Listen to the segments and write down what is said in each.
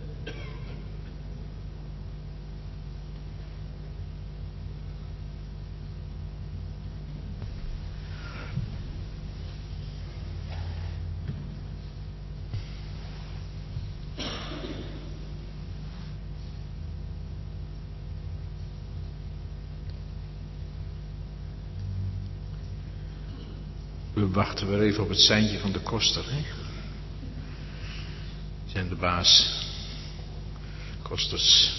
We wachten weer even op het seintje van de koster, hè? Die zijn de baas. Kosters.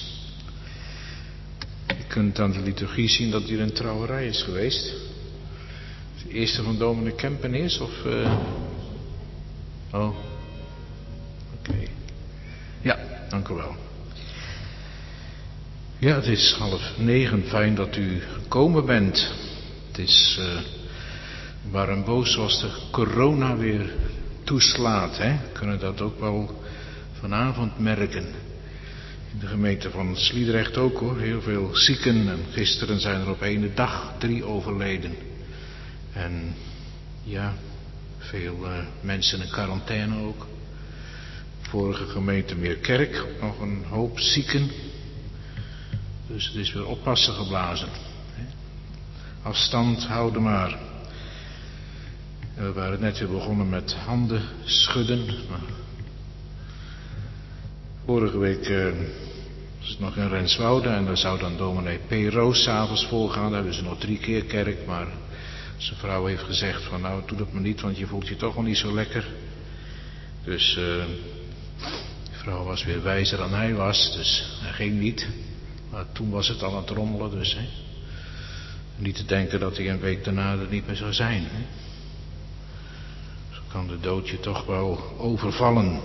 Je kunt aan de liturgie zien dat hier een trouwerij is geweest. De eerste van dominee Kempen is, of... Oh. Oké. Ja, dank u wel. Ja, het is 8:30. Fijn dat u gekomen bent. Het is... waar en boos zoals de corona weer toeslaat. Hè? We kunnen dat ook wel vanavond merken. In de gemeente van Sliedrecht ook hoor. Heel veel zieken. En gisteren zijn er op ene dag 3 overleden. En ja, veel mensen in quarantaine ook. Vorige gemeente Meerkerk. Nog een hoop zieken. Dus het is weer oppassen geblazen. Hè? Afstand houden maar. We waren net weer begonnen met handen schudden. Maar vorige week was het nog in Renswoude en daar zou dan dominee P. Roos 's avonds voorgaan. Daar hebben ze nog 3 keer kerk, maar zijn vrouw heeft gezegd van nou doe dat maar niet, want je voelt je toch wel niet zo lekker. Dus de vrouw was weer wijzer dan hij was, dus hij ging niet. Maar toen was het al aan het rommelen, dus hè. Niet te denken dat hij een week daarna er niet meer zou zijn. Hè. Kan de dood je toch wel overvallen.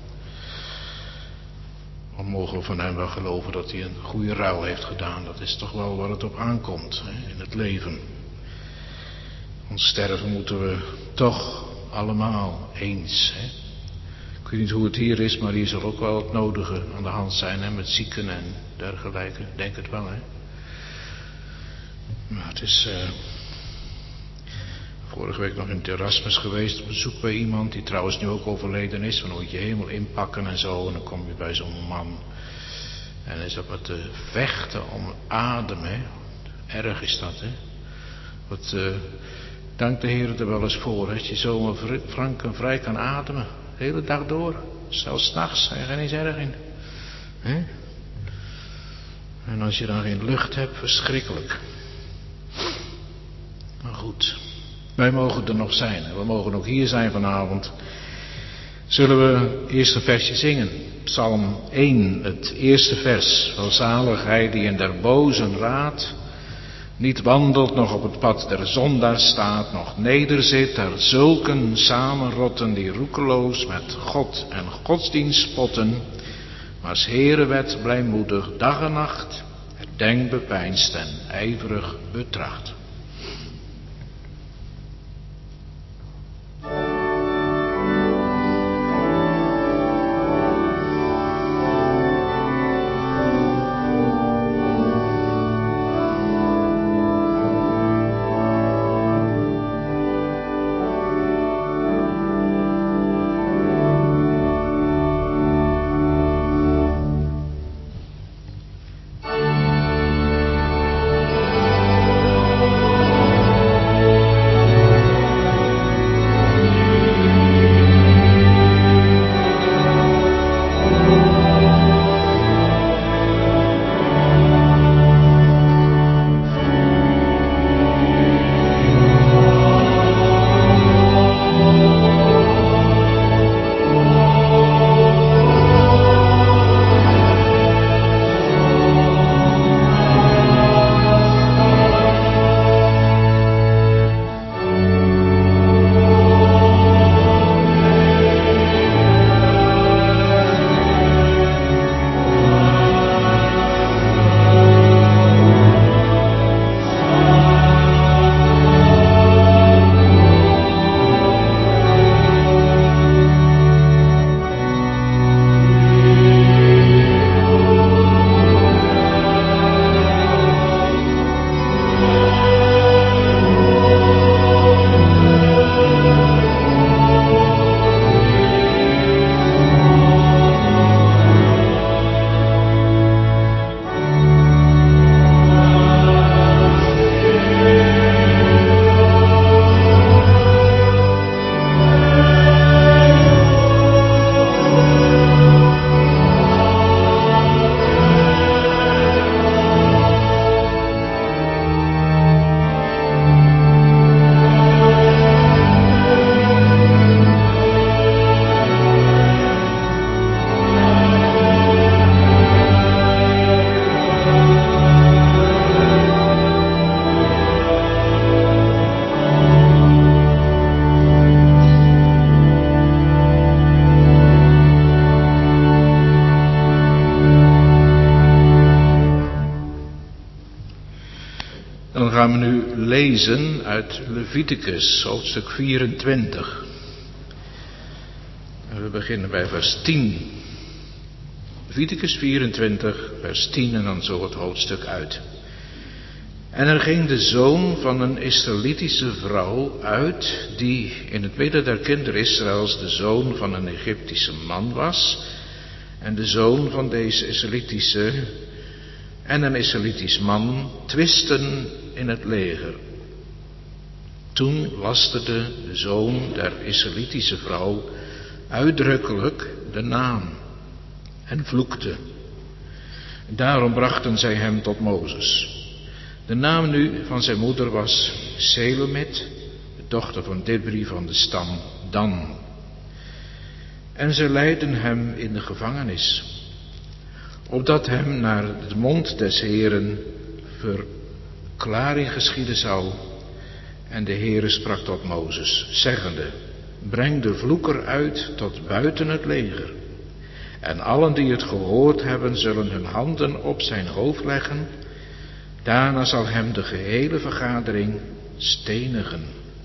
We mogen van hem wel geloven dat hij een goede ruil heeft gedaan. Dat is toch wel waar het op aankomt hè, in het leven. Ons sterven moeten we toch allemaal eens. Hè. Ik weet niet hoe het hier is, maar hier zal ook wel het nodige aan de hand zijn hè, met zieken en dergelijke. Ik denk het wel hè. Maar het is... Vorige week nog in het Erasmus geweest op bezoek bij iemand die trouwens nu ook overleden is. Dan moet je helemaal inpakken en zo. En dan kom je bij zo'n man. En hij zat maar te vechten om adem. Hè. Erg is dat. Hè. Wat dank de Heer er wel eens voor. Hè. Dat je zomaar frank en vrij kan ademen. De hele dag door. Zelfs 's nachts. Hij er niet erg in. Hè. En als je dan geen lucht hebt, verschrikkelijk. Maar goed. Wij mogen er nog zijn. We mogen ook hier zijn vanavond. Zullen we eerst een versje zingen. Psalm 1, het eerste vers. Welzalig hij die in der bozen raad niet wandelt, nog op het pad der zondaar staat, nog nederzit daar zulken samenrotten die roekeloos met God en godsdienst spotten, maar 's Heerewet blijmoedig dag en nacht herdenkt, bepeinst en ijverig betracht. gaan we nu lezen uit Leviticus, hoofdstuk 24. En we beginnen bij vers 10. Leviticus 24, vers 10 en dan zo het hoofdstuk uit. En er ging de zoon van een Israëlitische vrouw uit, die in het midden der kinderen Israëls de zoon van een Egyptische man was. En de zoon van deze Israëlitische en een Israëlitisch man twisten in het leger. Toen lasterde de zoon der Israëlitische vrouw uitdrukkelijk de naam en vloekte. Daarom brachten zij hem tot Mozes. De naam nu van zijn moeder was Selomit, de dochter van Dibri van de stam Dan. En zij leidden hem in de gevangenis, opdat hem naar de mond des Heeren verklaring geschieden zou. En de Heere sprak tot Mozes, zeggende, breng de vloeker uit tot buiten het leger. En allen die het gehoord hebben, zullen hun handen op zijn hoofd leggen. Daarna zal hem de gehele vergadering stenigen.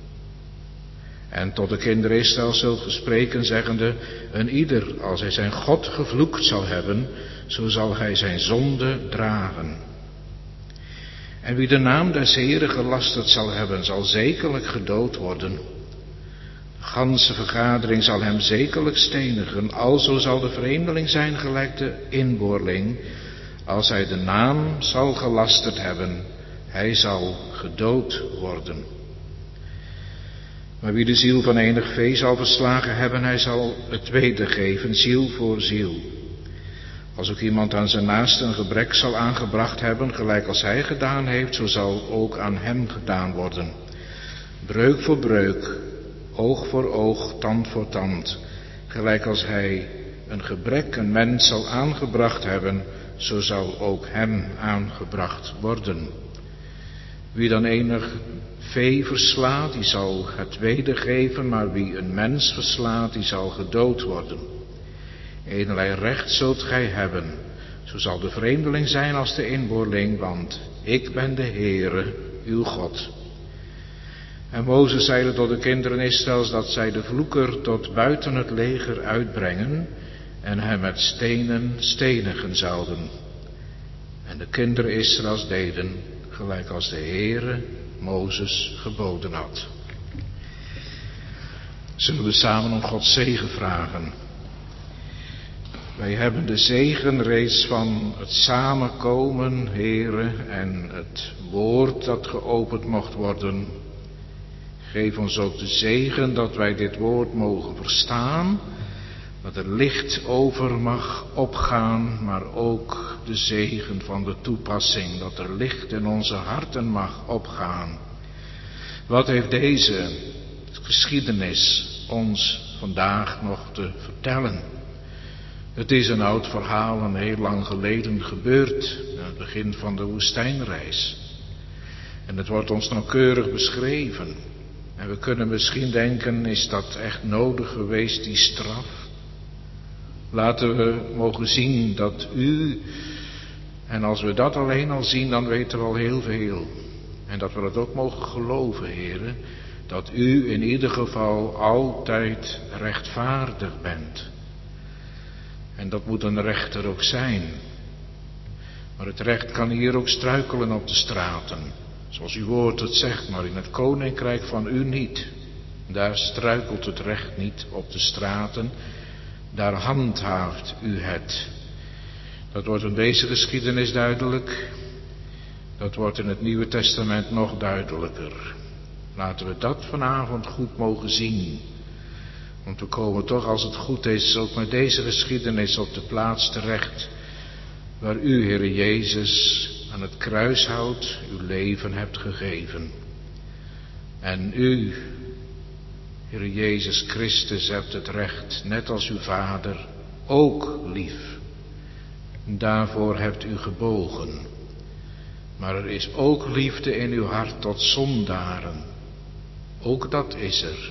En tot de kinderen Israël zult ge spreken, zeggende, een ieder, als hij zijn God gevloekt zal hebben, zo zal hij zijn zonde dragen. En wie de naam des Heeren gelasterd zal hebben, zal zekerlijk gedood worden. De ganse vergadering zal hem zekerlijk stenigen, alzo zal de vreemdeling zijn gelijk de inboorling. Als hij de naam zal gelasterd hebben, hij zal gedood worden. Maar wie de ziel van enig vee zal verslagen hebben, hij zal het wedergeven, ziel voor ziel. Als ook iemand aan zijn naaste een gebrek zal aangebracht hebben, gelijk als hij gedaan heeft, zo zal ook aan hem gedaan worden. Breuk voor breuk, oog voor oog, tand voor tand. Gelijk als hij een gebrek een mens zal aangebracht hebben, zo zal ook hem aangebracht worden. Wie dan enig vee verslaat, die zal het wedergeven, maar wie een mens verslaat, die zal gedood worden. Eenerlei recht zult gij hebben, zo zal de vreemdeling zijn als de inboorling, want ik ben de Heere, uw God. En Mozes zeide tot de kinderen Israëls dat zij de vloeker tot buiten het leger uitbrengen en hem met stenen stenigen zouden. En de kinderen Israëls deden gelijk als de Heere Mozes geboden had. Zullen we samen om Gods zegen vragen? Wij hebben de zegen reeds van het samenkomen, Heere, en het woord dat geopend mocht worden. Geef ons ook de zegen dat wij dit woord mogen verstaan, dat er licht over mag opgaan, maar ook de zegen van de toepassing, dat er licht in onze harten mag opgaan. Wat heeft deze geschiedenis ons vandaag nog te vertellen? Het is een oud verhaal, een heel lang geleden gebeurd, aan het begin van de woestijnreis. En het wordt ons nauwkeurig beschreven. En we kunnen misschien denken, is dat echt nodig geweest, die straf? Laten we mogen zien dat u, en als we dat alleen al zien, dan weten we al heel veel. En dat we dat ook mogen geloven, Heere, dat u in ieder geval altijd rechtvaardig bent. En dat moet een rechter ook zijn. Maar het recht kan hier ook struikelen op de straten. Zoals uw woord het zegt, maar in het koninkrijk van u niet. Daar struikelt het recht niet op de straten. Daar handhaaft u het. Dat wordt in deze geschiedenis duidelijk. Dat wordt in het Nieuwe Testament nog duidelijker. Laten we dat vanavond goed mogen zien. Want we komen toch, als het goed is, ook met deze geschiedenis op de plaats terecht waar u, Heere Jezus, aan het kruishout uw leven hebt gegeven. En u, Heere Jezus Christus, hebt het recht, net als uw Vader, ook lief. Daarvoor hebt u gebogen. Maar er is ook liefde in uw hart tot zondaren. Ook dat is er.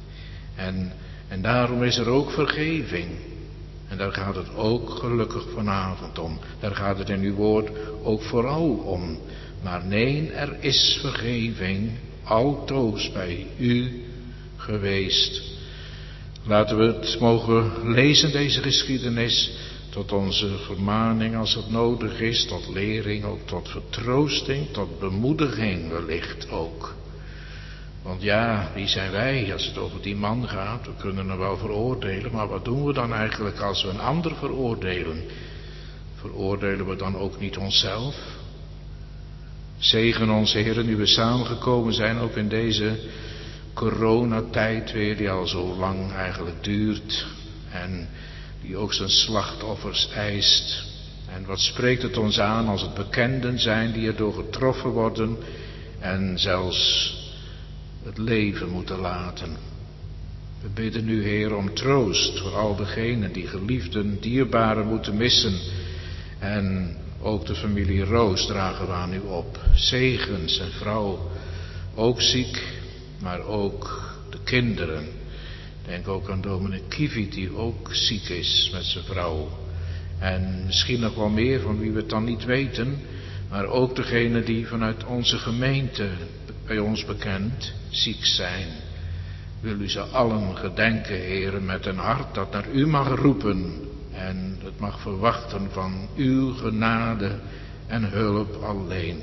En daarom is er ook vergeving. En daar gaat het ook gelukkig vanavond om. Daar gaat het in uw woord ook vooral om. Maar nee, er is vergeving altoos bij u geweest. Laten we het mogen lezen, deze geschiedenis, tot onze vermaning als het nodig is, tot lering, ook tot vertroosting, tot bemoediging wellicht ook. Want ja, wie zijn wij als het over die man gaat? We kunnen hem wel veroordelen, maar wat doen we dan eigenlijk als we een ander veroordelen? Veroordelen we dan ook niet onszelf? Zegen ons, Heer, nu we samengekomen zijn, ook in deze coronatijd weer, die al zo lang eigenlijk duurt en die ook zijn slachtoffers eist. En wat spreekt het ons aan als het bekenden zijn die erdoor getroffen worden en zelfs het leven moeten laten. We bidden nu, Heer, om troost voor al degenen die geliefden, dierbaren moeten missen. En ook de familie Roos dragen we aan u op. Zegen zijn vrouw, ook ziek, maar ook de kinderen. Denk ook aan dominee Kievit, die ook ziek is met zijn vrouw. En misschien nog wel meer van wie we het dan niet weten. Maar ook degenen die vanuit onze gemeente, bij ons bekend, ziek zijn. Wil u ze allen gedenken, Heere, met een hart dat naar u mag roepen. En het mag verwachten van uw genade en hulp alleen.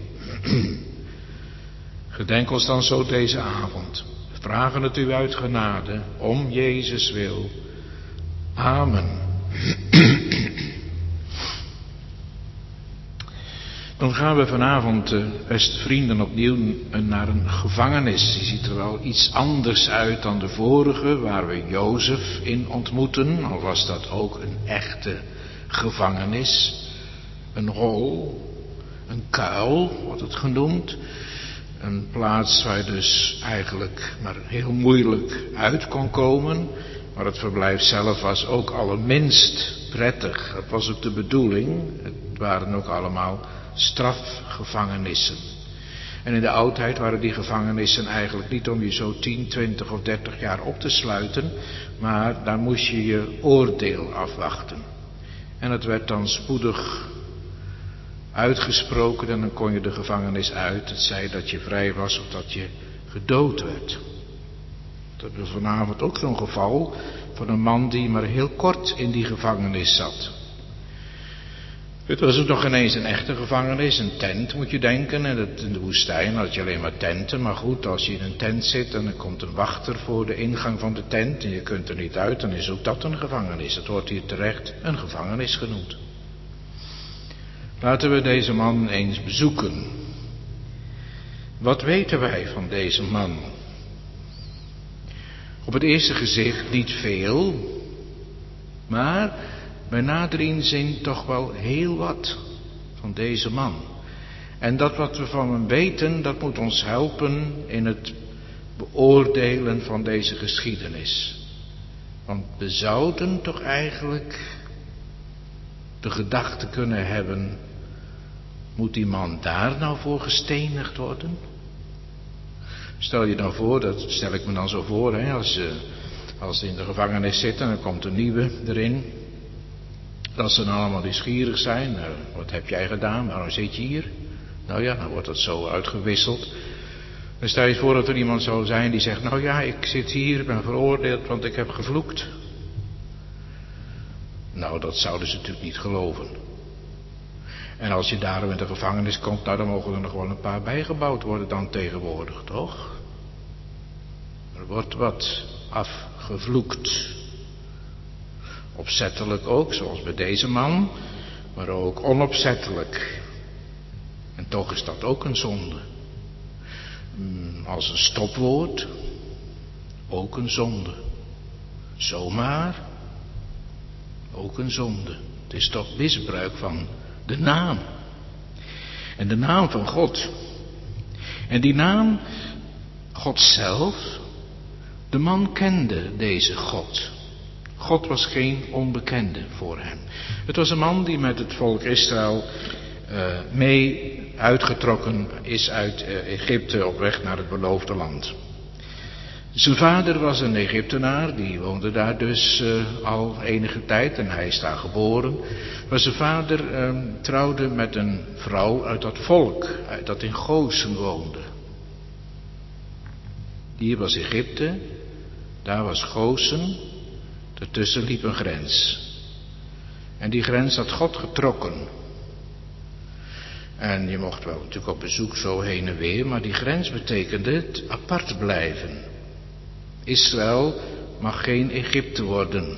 Gedenk ons dan zo deze avond. We vragen het u uit genade, om Jezus wil. Amen. Dan gaan we vanavond, beste vrienden, opnieuw naar een gevangenis. Die ziet er wel iets anders uit dan de vorige, waar we Jozef in ontmoeten. Al was dat ook een echte gevangenis. Een hol, een kuil, wordt het genoemd. Een plaats waar je dus eigenlijk maar heel moeilijk uit kon komen. Maar het verblijf zelf was ook allerminst prettig. Dat was ook de bedoeling. Het waren ook allemaal strafgevangenissen. En in de oudheid waren die gevangenissen eigenlijk niet om je zo 10, 20 of 30 jaar op te sluiten. Maar daar moest je je oordeel afwachten. En het werd dan spoedig uitgesproken en dan kon je de gevangenis uit. Het zei dat je vrij was of dat je gedood werd. Dat hebben we vanavond ook zo'n geval van een man die maar heel kort in die gevangenis zat. Het was ook nog ineens een echte gevangenis, een tent moet je denken. En in de woestijn had je alleen maar tenten. Maar goed, als je in een tent zit en er komt een wachter voor de ingang van de tent en je kunt er niet uit, dan is ook dat een gevangenis. Het wordt hier terecht een gevangenis genoemd. Laten we deze man eens bezoeken. Wat weten wij van deze man? Op het eerste gezicht niet veel, maar bij nader inzien toch wel heel wat van deze man. En dat wat we van hem weten, dat moet ons helpen in het beoordelen van deze geschiedenis. Want we zouden toch eigenlijk de gedachte kunnen hebben, moet die man daar nou voor gestenigd worden? Stel je nou voor, dat stel ik me dan zo voor, hè, als ze in de gevangenis zitten en dan komt een nieuwe erin. Dat ze dan allemaal nieuwsgierig zijn. Wat heb jij gedaan? Waarom zit je hier? Nou ja, dan wordt dat zo uitgewisseld. Dan stel je voor dat er iemand zou zijn die zegt, nou ja, ik zit hier, ben veroordeeld, want ik heb gevloekt. Nou, dat zouden ze natuurlijk niet geloven. En als je daarom in de gevangenis komt, nou dan mogen er nog wel een paar bijgebouwd worden dan tegenwoordig, toch? Er wordt wat afgevloekt. Opzettelijk ook, zoals bij deze man, maar ook onopzettelijk. En toch is dat ook een zonde. Als een stopwoord, ook een zonde. Zomaar, ook een zonde. Het is toch misbruik van de naam. En de naam van God. En die naam, God zelf, de man kende deze God. God was geen onbekende voor hem. Het was een man die met het volk Israël mee uitgetrokken is uit Egypte op weg naar het beloofde land. Zijn vader was een Egyptenaar, die woonde daar dus al enige tijd en hij is daar geboren. Maar zijn vader trouwde met een vrouw uit dat volk, dat in Gozen woonde. Hier was Egypte, daar was Gozen, daartussen liep een grens. En die grens had God getrokken. En je mocht wel natuurlijk op bezoek zo heen en weer, maar die grens betekende het apart blijven. Israël mag geen Egypte worden.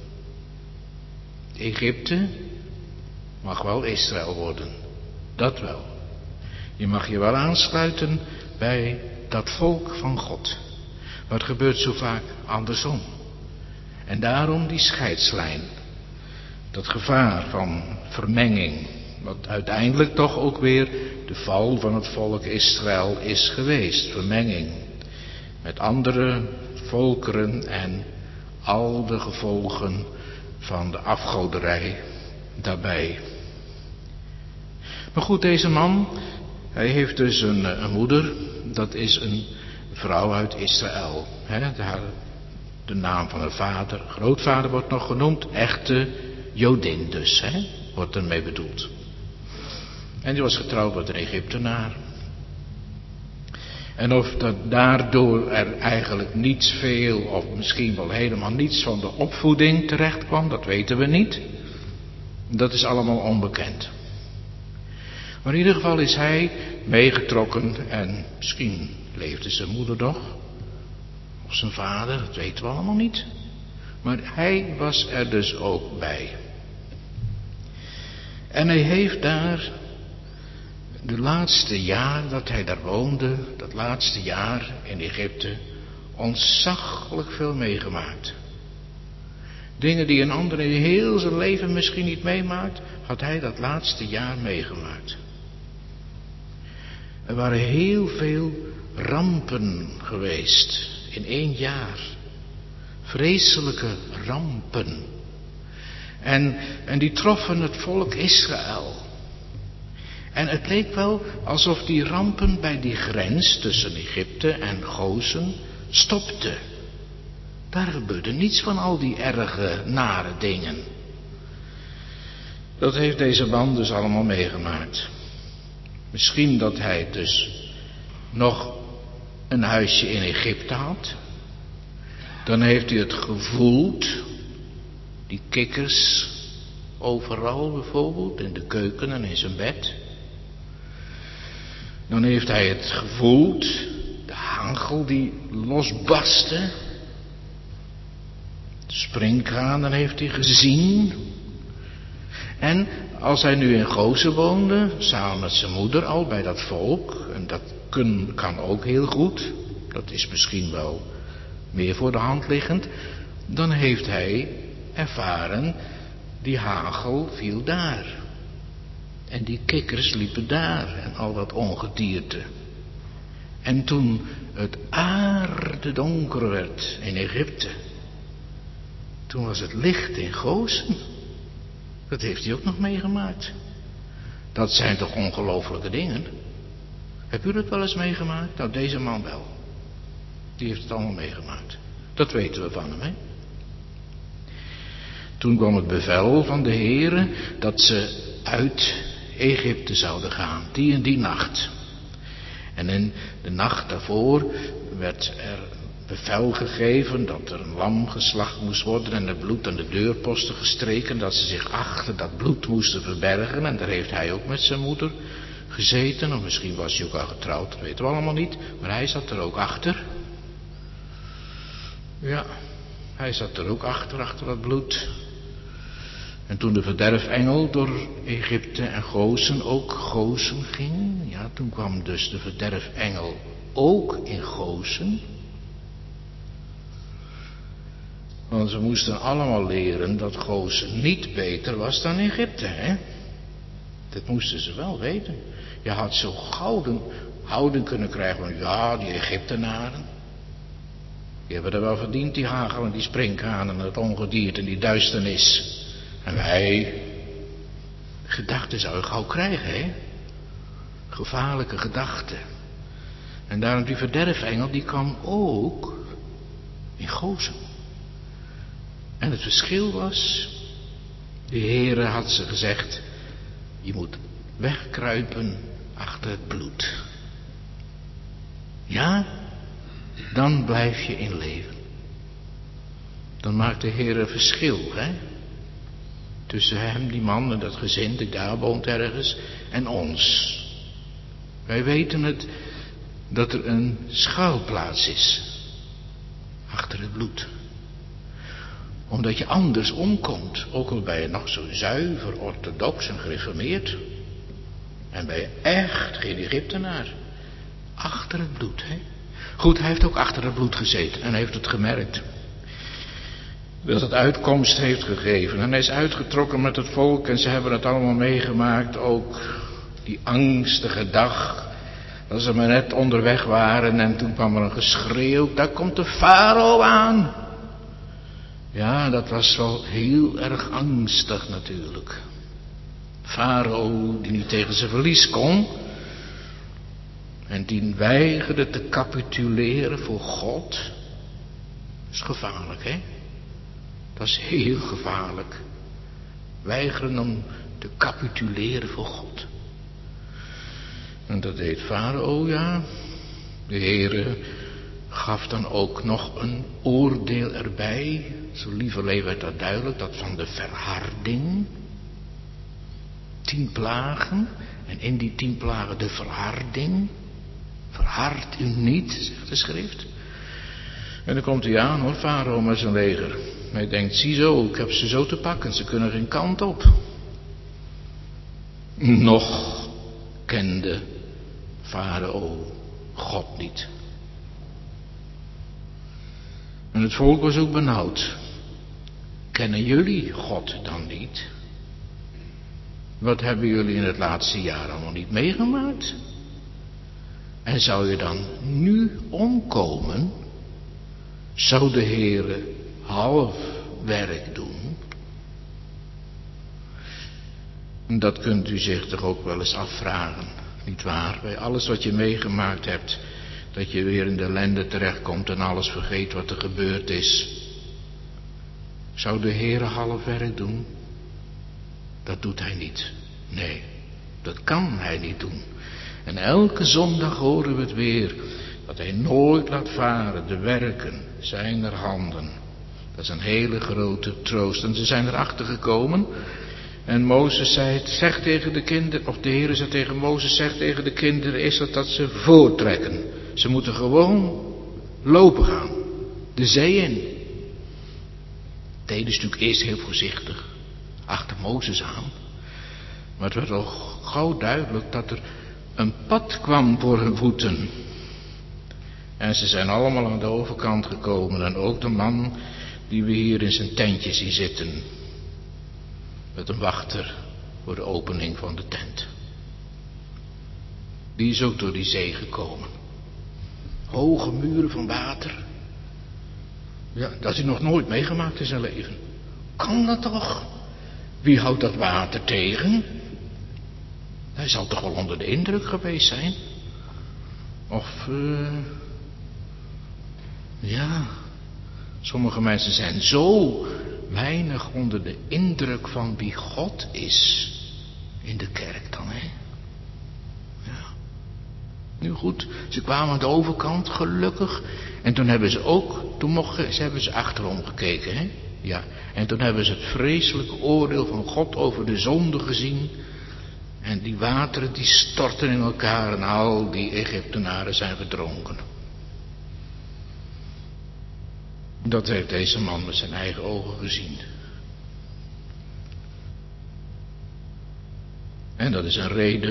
Egypte mag wel Israël worden. Dat wel. Je mag je wel aansluiten bij dat volk van God. Maar het gebeurt zo vaak andersom. En daarom die scheidslijn. Dat gevaar van vermenging. Wat uiteindelijk toch ook weer de val van het volk Israël is geweest. Vermenging met andere volkeren en al de gevolgen van de afgoderij daarbij. Maar goed, deze man, hij heeft dus een moeder, dat is een vrouw uit Israël. De naam van haar vader, grootvader wordt nog genoemd, echte Jodin dus, wordt ermee bedoeld. En die was getrouwd met een Egyptenaar. En of dat daardoor er eigenlijk niets veel, of misschien wel helemaal niets van de opvoeding terecht kwam, dat weten we niet. Dat is allemaal onbekend. Maar in ieder geval is hij meegetrokken en misschien leefde zijn moeder nog. Of zijn vader, dat weten we allemaal niet. Maar hij was er dus ook bij. En hij heeft daar de laatste jaar dat hij daar woonde, dat laatste jaar in Egypte, ontzaglijk veel meegemaakt. Dingen die een ander in heel zijn leven misschien niet meemaakt, had hij dat laatste jaar meegemaakt. Er waren heel veel rampen geweest in 1 jaar. Vreselijke rampen. En die troffen het volk Israël. En het leek wel alsof die rampen bij die grens tussen Egypte en Gozen stopten. Daar gebeurde niets van al die erge, nare dingen. Dat heeft deze man dus allemaal meegemaakt. Misschien dat hij dus nog een huisje in Egypte had. Dan heeft hij het gevoeld. Die kikkers overal bijvoorbeeld, in de keuken en in zijn bed. Dan heeft hij het gevoeld, de hagel die losbarstte. De springkanen heeft hij gezien. En als hij nu in Gozen woonde, samen met zijn moeder al bij dat volk, en dat kan ook heel goed, dat is misschien wel meer voor de hand liggend, dan heeft hij ervaren, die hagel viel daar. En die kikkers liepen daar en al dat ongedierte. En toen het aarde donker werd in Egypte, toen was het licht in Gozen. Dat heeft hij ook nog meegemaakt. Dat zijn toch ongelooflijke dingen. Heb u dat wel eens meegemaakt? Nou, deze man wel. Die heeft het allemaal meegemaakt. Dat weten we van hem, hè? Toen kwam het bevel van de Heere dat ze uit Egypte zouden gaan, die en die nacht. En in de nacht daarvoor werd er bevel gegeven dat er een lam geslacht moest worden en er bloed aan de deurposten gestreken, dat ze zich achter dat bloed moesten verbergen. En daar heeft hij ook met zijn moeder gezeten, of misschien was hij ook al getrouwd, dat weten we allemaal niet, maar hij zat er ook achter. Ja, hij zat er ook achter dat bloed. En toen de verderfengel door Egypte en Gozen ook Gozen ging, ja, toen kwam dus de verderfengel ook in Gozen. Want ze moesten allemaal leren dat Gozen niet beter was dan Egypte, hè. Dat moesten ze wel weten. Je had zo gouden houding kunnen krijgen van, ja, die Egyptenaren, die hebben er wel verdiend, die hagel en die springkanen en het ongedierte en die duisternis. En wij, gedachten zou je gauw krijgen, hè? Gevaarlijke gedachten. En daarom die verderfengel, die kwam ook in Gozem. En het verschil was, de Heere had ze gezegd, je moet wegkruipen achter het bloed. Ja, dan blijf je in leven. Dan maakt de Heer een verschil, hè? Tussen hem, die man en dat gezin die daar woont ergens, en ons. Wij weten het, dat er een schuilplaats is. Achter het bloed. Omdat je anders omkomt, ook al ben je nog zo zuiver, orthodox en gereformeerd. En ben je echt geen Egyptenaar. Achter het bloed, hè? Goed, hij heeft ook achter het bloed gezeten en heeft het gemerkt. Dat het uitkomst heeft gegeven. En hij is uitgetrokken met het volk en ze hebben het allemaal meegemaakt. Ook die angstige dag. Dat ze maar net onderweg waren en toen kwam er een geschreeuw. Daar komt de farao aan. Ja, dat was wel heel erg angstig natuurlijk. Farao die niet tegen zijn verlies kon. En die weigerde te capituleren voor God. Dat is gevaarlijk, hè? Dat is heel gevaarlijk. Weigeren om te capituleren voor God. En dat deed Farao, ja. De Heere gaf dan ook nog een oordeel erbij. Zo lieverlee werd dat duidelijk, dat van de verharding. 10 plagen. En in die 10 plagen de verharding. Verhard u niet, zegt de schrift. En dan komt hij aan hoor, Farao met zijn leger. Hij denkt, ziezo, ik heb ze zo te pakken, ze kunnen geen kant op. Nog kende Farao God niet. En het volk was ook benauwd. Kennen jullie God dan niet? Wat hebben jullie in het laatste jaar allemaal niet meegemaakt? En zou je dan nu omkomen? Zou de Heere half werk doen? Dat kunt u zich toch ook wel eens afvragen, nietwaar? Bij alles wat je meegemaakt hebt, dat je weer in de ellende terechtkomt en alles vergeet wat er gebeurd is. Zou de Heere half werk doen? Dat doet hij niet. Nee, dat kan hij niet doen. En elke zondag horen we het weer, dat hij nooit laat varen de werken zijner handen. Dat is een hele grote troost. En ze zijn erachter gekomen. En Mozes zei het, zegt tegen de kinderen, of de Heere zei tegen Mozes, zegt tegen de kinderen, is dat ze voortrekken. Ze moeten gewoon lopen gaan. De zee in. Deden ze natuurlijk eerst heel voorzichtig. Achter Mozes aan. Maar het werd al gauw duidelijk dat er een pad kwam voor hun voeten. En ze zijn allemaal aan de overkant gekomen. En ook de man die we hier in zijn tentje zien zitten. Met een wachter voor de opening van de tent. Die is ook door die zee gekomen. Hoge muren van water. Ja, dat is hij nog nooit meegemaakt in zijn leven. Kan dat toch? Wie houdt dat water tegen? Hij zal toch wel onder de indruk geweest zijn? Of, ja, sommige mensen zijn zo weinig onder de indruk van wie God is. In de kerk dan, hè? Ja. Nu goed, ze kwamen aan de overkant, gelukkig. En toen hebben ze ook, hebben ze achterom gekeken, hè? Ja. En toen hebben ze het vreselijke oordeel van God over de zonde gezien. En die wateren die storten in elkaar en al die Egyptenaren zijn verdronken. Dat heeft deze man met zijn eigen ogen gezien. En dat is een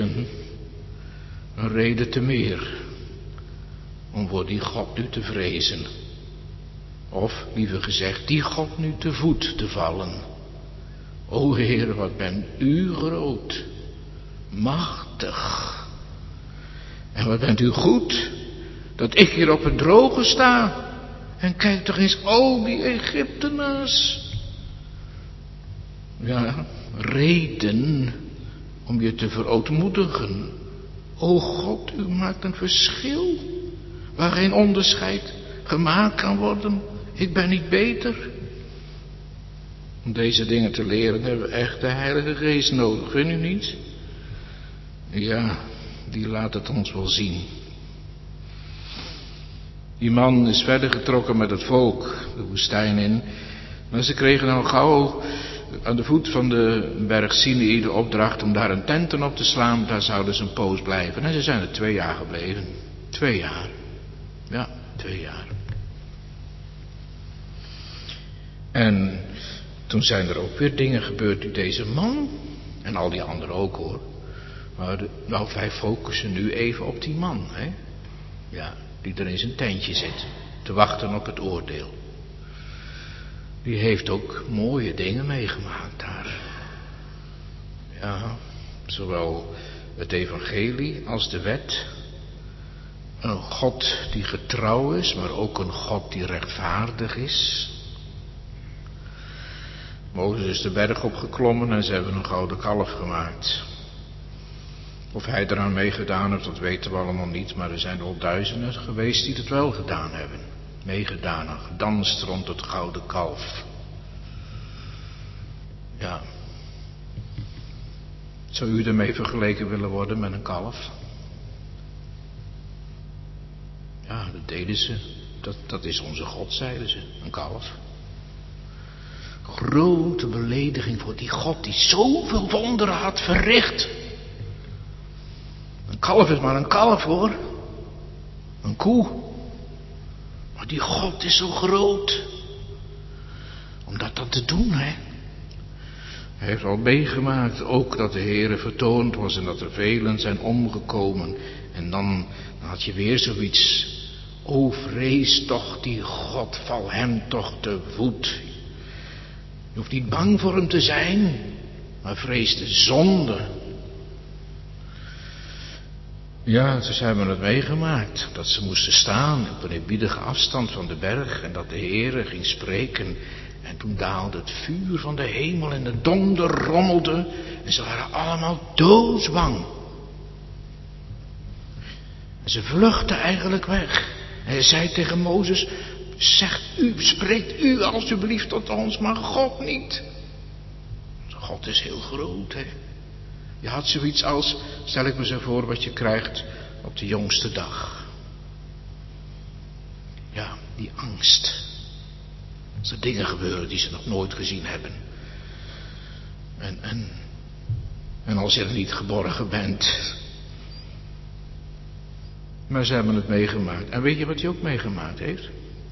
reden te meer om voor die God nu te vrezen. Of, liever gezegd, die God nu te voet te vallen. O Heer, wat bent u groot, machtig. En wat bent u goed, dat ik hier op het droge sta. En kijk toch eens, al die Egyptenaars. Ja, reden om je te verootmoedigen. O God, u maakt een verschil waar geen onderscheid gemaakt kan worden Ik ben niet beter. Om deze dingen te leren hebben we echt de Heilige Geest nodig, vind u niet? Ja, die laat het ons wel zien. Die man is verder getrokken met het volk de woestijn in. Maar ze kregen al gauw aan de voet van de berg Sinai de opdracht om daar een tenten op te slaan. Daar zouden ze een poos blijven. En ze zijn er 2 jaar gebleven. 2 jaar. Ja, 2 jaar. En toen zijn er ook weer dingen gebeurd die deze man, en al die anderen ook hoor. Maar wij focussen nu even op die man, hè. Ja, die er in zijn tentje zit, te wachten op het oordeel. Die heeft ook mooie dingen meegemaakt daar. Ja, zowel het evangelie als de wet. Een God die getrouw is, maar ook een God die rechtvaardig is. Mozes is de berg opgeklommen en ze hebben een gouden kalf gemaakt. Of hij eraan meegedaan heeft, dat weten we allemaal niet. Maar er zijn al duizenden geweest die het wel gedaan hebben. Meegedaan en gedanst rond het gouden kalf. Ja. Zou u ermee vergeleken willen worden met een kalf? Ja, dat deden ze. Dat is onze God, zeiden ze. Een kalf. Grote belediging voor die God die zoveel wonderen had verricht. Een kalf is maar een kalf hoor. Een koe. Maar die God is zo groot. Om dat te doen, hè. Hij heeft al meegemaakt ook dat de Heere vertoond was en dat er velen zijn omgekomen. En dan had je weer zoiets. O vrees toch die God, val hem toch te voet. Je hoeft niet bang voor hem te zijn, maar vrees de zonde. Ja, ze hebben het meegemaakt, dat ze moesten staan op een eerbiedige afstand van de berg en dat de Heere ging spreken. En toen daalde het vuur van de hemel en de donder rommelde en ze waren allemaal doodsbang. En ze vluchtten eigenlijk weg. En hij zei tegen Mozes, spreekt u alsjeblieft tot ons, maar God niet. God is heel groot, hè. Je had zoiets als, stel ik me zo voor wat je krijgt op de jongste dag. Ja, die angst. Als er dingen gebeuren die ze nog nooit gezien hebben. En als je er niet geborgen bent. Maar ze hebben het meegemaakt. En weet je wat hij ook meegemaakt heeft?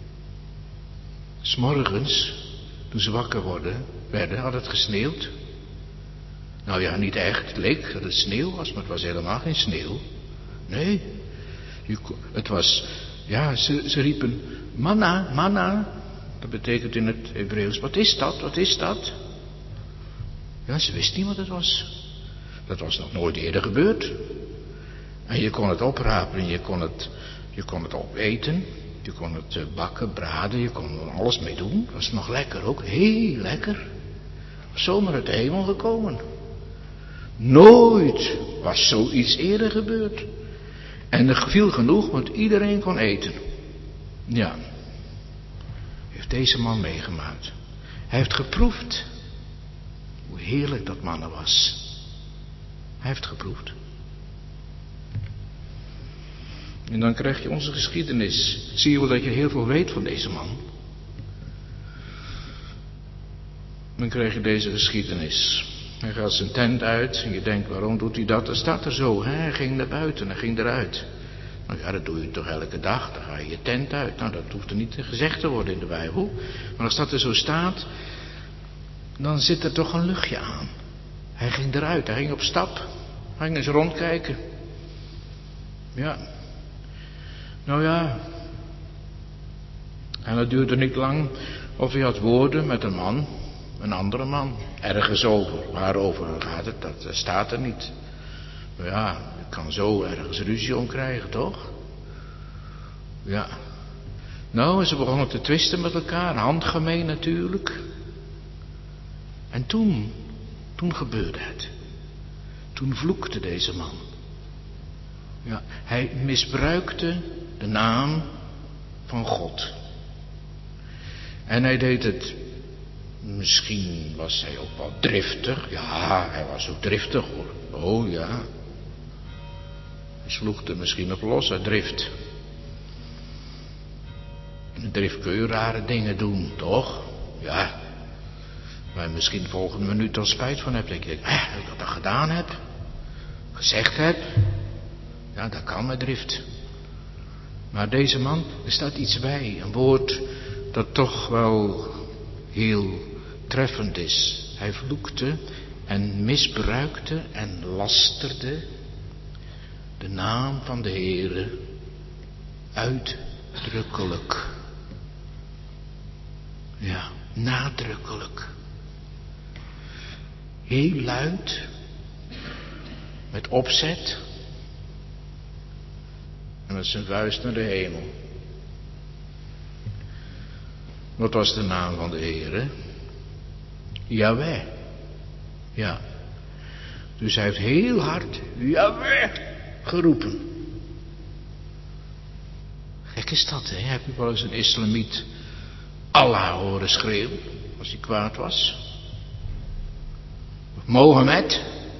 'S Morgens, toen ze wakker werden, had het gesneeuwd. Nou ja, niet echt. Het leek dat het sneeuw was, maar het was helemaal geen sneeuw. Nee. Het was, ja, ze riepen, manna, manna. Dat betekent in het Hebreeuws, wat is dat, wat is dat? Ja, ze wist niet wat het was. Dat was nog nooit eerder gebeurd. En je kon het oprapen en je kon het opeten. Je kon het bakken, braden, je kon er alles mee doen. Dat was nog lekker ook, heel lekker. Zomaar uit de hemel gekomen. Nooit was zoiets eerder gebeurd. En er viel genoeg, want iedereen kon eten. Ja. Heeft deze man meegemaakt. Hij heeft geproefd hoe heerlijk dat mannen was. Hij heeft geproefd. En dan krijg je onze geschiedenis. Zie je wel dat je heel veel weet van deze man. Dan krijg je deze geschiedenis. Hij gaat zijn tent uit en je denkt, waarom doet hij dat? Dat staat er zo, hè? Hij ging naar buiten, hij ging eruit. Nou ja, dat doe je toch elke dag, dan ga je je tent uit. Nou, dat hoeft er niet gezegd te worden in de Bijbel. Maar als dat er zo staat, dan zit er toch een luchtje aan. Hij ging eruit, hij ging op stap. Hij ging eens rondkijken. Ja. Nou ja. En dat duurde niet lang of hij had woorden met een man. Een andere man. Ergens over. Waarover gaat het? Dat staat er niet. Maar ja, je kan zo ergens ruzie om krijgen, toch? Ja. Nou, en ze begonnen te twisten met elkaar. Handgemeen natuurlijk. En toen gebeurde het. Toen vloekte deze man. Ja, hij misbruikte de naam van God. En hij deed het, misschien was hij ook wel driftig. Ja, hij was ook driftig hoor. Oh ja. Hij sloeg er misschien op los uit drift. In drift kun je rare dingen doen, toch? Ja. Waar je misschien de volgende minuut al spijt van hebt. Denk je, dat ik dat gedaan heb. Gezegd heb. Ja, dat kan met drift. Maar deze man, er staat iets bij. Een woord dat toch wel heel treffend is. Hij vloekte en misbruikte en lasterde de naam van de Heere uitdrukkelijk. Ja, nadrukkelijk. Heel luid, met opzet en met zijn vuist naar de hemel. Wat was de naam van de Heere? Yahweh. Ja. Dus hij heeft heel hard Yahweh geroepen. Gek is dat, hè? Heb je wel eens een islamiet Allah horen schreeuwen als hij kwaad was? Of Mohammed?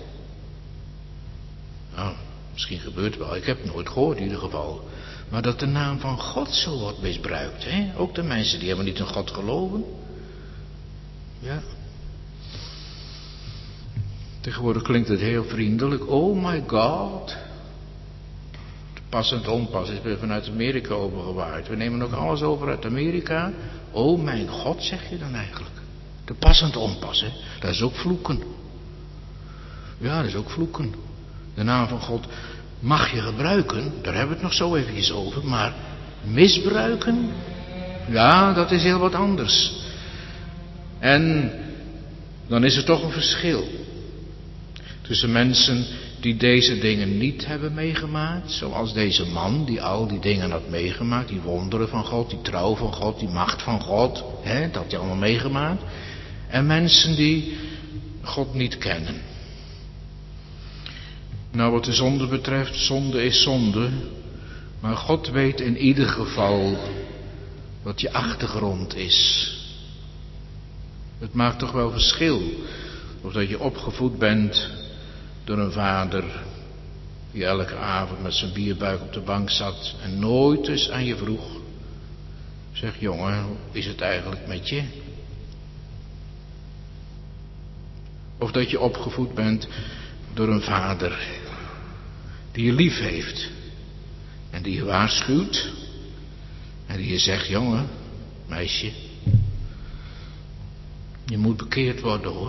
Nou, misschien gebeurt het wel. Ik heb het nooit gehoord in ieder geval. Maar dat de naam van God zo wordt misbruikt, hè? Ook de mensen die helemaal niet in God geloven. Ja. Tegenwoordig klinkt het heel vriendelijk. Oh my God. Pas en onpas is weer vanuit Amerika overgewaaid. We nemen ook alles over uit Amerika. Oh mijn God, zeg je dan eigenlijk. De pas en onpas, hè. Dat is ook vloeken. Ja, dat is ook vloeken. De naam van God mag je gebruiken. Daar hebben we het nog zo eventjes over. Maar misbruiken? Ja, dat is heel wat anders. En dan is er toch een verschil. Tussen mensen die deze dingen niet hebben meegemaakt. Zoals deze man die al die dingen had meegemaakt. Die wonderen van God, die trouw van God, die macht van God. Hè, dat had hij allemaal meegemaakt. En mensen die God niet kennen. Nou, wat de zonde betreft, zonde is zonde. Maar God weet in ieder geval wat je achtergrond is. Het maakt toch wel verschil. Of dat je opgevoed bent door een vader die elke avond met zijn bierbuik op de bank zat en nooit eens aan je vroeg. Zeg jongen, hoe is het eigenlijk met je? Of dat je opgevoed bent door een vader die je lief heeft en die je waarschuwt en die je zegt, jongen, meisje, je moet bekeerd worden hoor.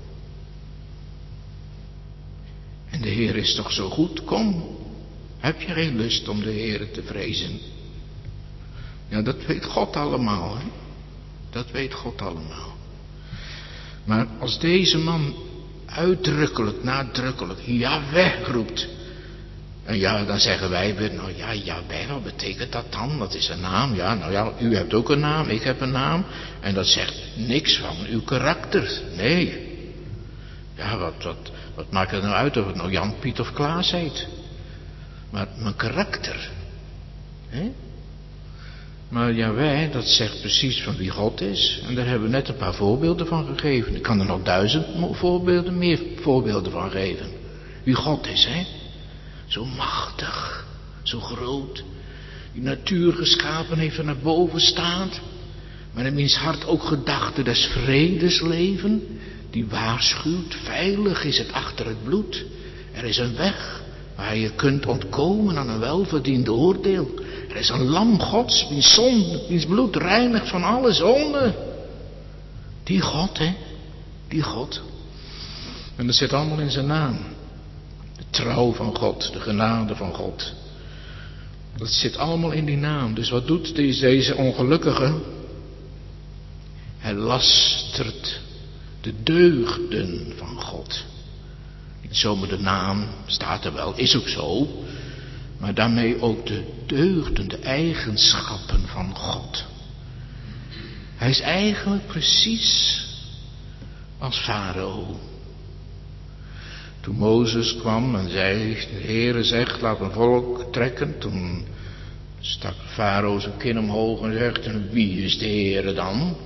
En de Heer is toch zo goed, kom, heb je geen lust om de Heer te vrezen? Ja, dat weet God allemaal, hè? Dat weet God allemaal. Maar als deze man uitdrukkelijk, nadrukkelijk, Yahweh roept. En ja, dan zeggen wij weer, nou ja, Yahweh, wat betekent dat dan? Dat is een naam, ja, nou ja, u hebt ook een naam, ik heb een naam. En dat zegt niks van uw karakter, nee. Ja, wat maakt het nou uit of het nou Jan, Piet of Klaas heet? Maar mijn karakter, hè? Maar Yahweh, dat zegt precies van wie God is. En daar hebben we net een paar voorbeelden van gegeven. Ik kan er nog 1000 meer voorbeelden van geven. Wie God is, hè? Zo machtig, zo groot. Die natuur geschapen heeft en naar boven staat. Maar in wiens hart ook gedachten des vredes leven. Die waarschuwt, veilig is het achter het bloed. Er is een weg waar je kunt ontkomen aan een welverdiend oordeel. Er is een lam Gods, wiens bloed reinigt van alle zonde. Die God, hè? Die God. En dat zit allemaal in zijn naam. De trouw van God, de genade van God. Dat zit allemaal in die naam. Dus wat doet deze ongelukkige? Hij lastert de deugden van God. Niet zomaar de naam, staat er wel, is ook zo. Maar daarmee ook de deugden, de eigenschappen van God. Hij is eigenlijk precies als Farao. Toen Mozes kwam en zei, de Heere zegt, laat een volk trekken. Toen Stak Farao zijn kin omhoog en zegt, wie is de Heere dan?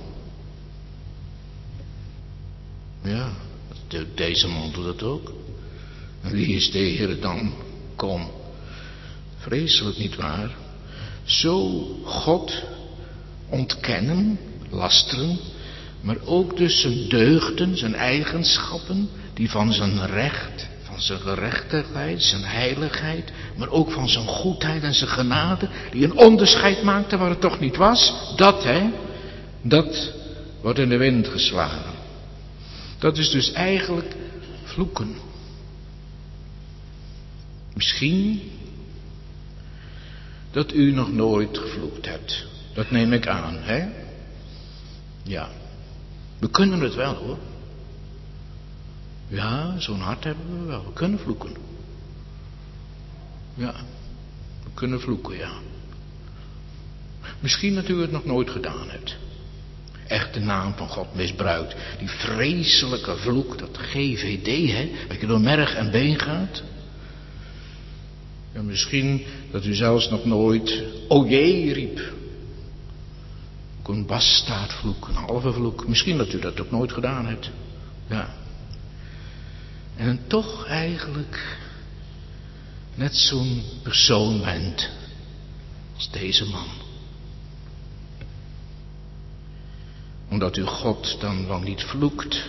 Ja, deze man doet dat ook. En wie is de Heere dan? Kom, vreselijk niet waar? Zo God ontkennen, lasteren, maar ook dus zijn deugden, zijn eigenschappen, die van zijn recht, van zijn gerechtigheid, zijn heiligheid, maar ook van zijn goedheid en zijn genade, die een onderscheid maakte waar het toch niet was, dat wordt in de wind geslagen. Dat is dus eigenlijk vloeken. Misschien dat u nog nooit gevloekt hebt. Dat neem ik aan, hè? Ja. We kunnen het wel, hoor. Ja, zo'n hart hebben we wel. We kunnen vloeken. Ja. We kunnen vloeken, ja. Misschien dat u het nog nooit gedaan hebt. Echt de naam van God misbruikt. Die vreselijke vloek, dat GVD, hè? Dat je door merg en been gaat. Ja, misschien dat u zelfs nog nooit o jee riep. Ook een bastaardvloek, een halve vloek. Misschien dat u dat ook nooit gedaan hebt. Ja. En toch eigenlijk net zo'n persoon bent als deze man. Omdat u God dan wel niet vloekt.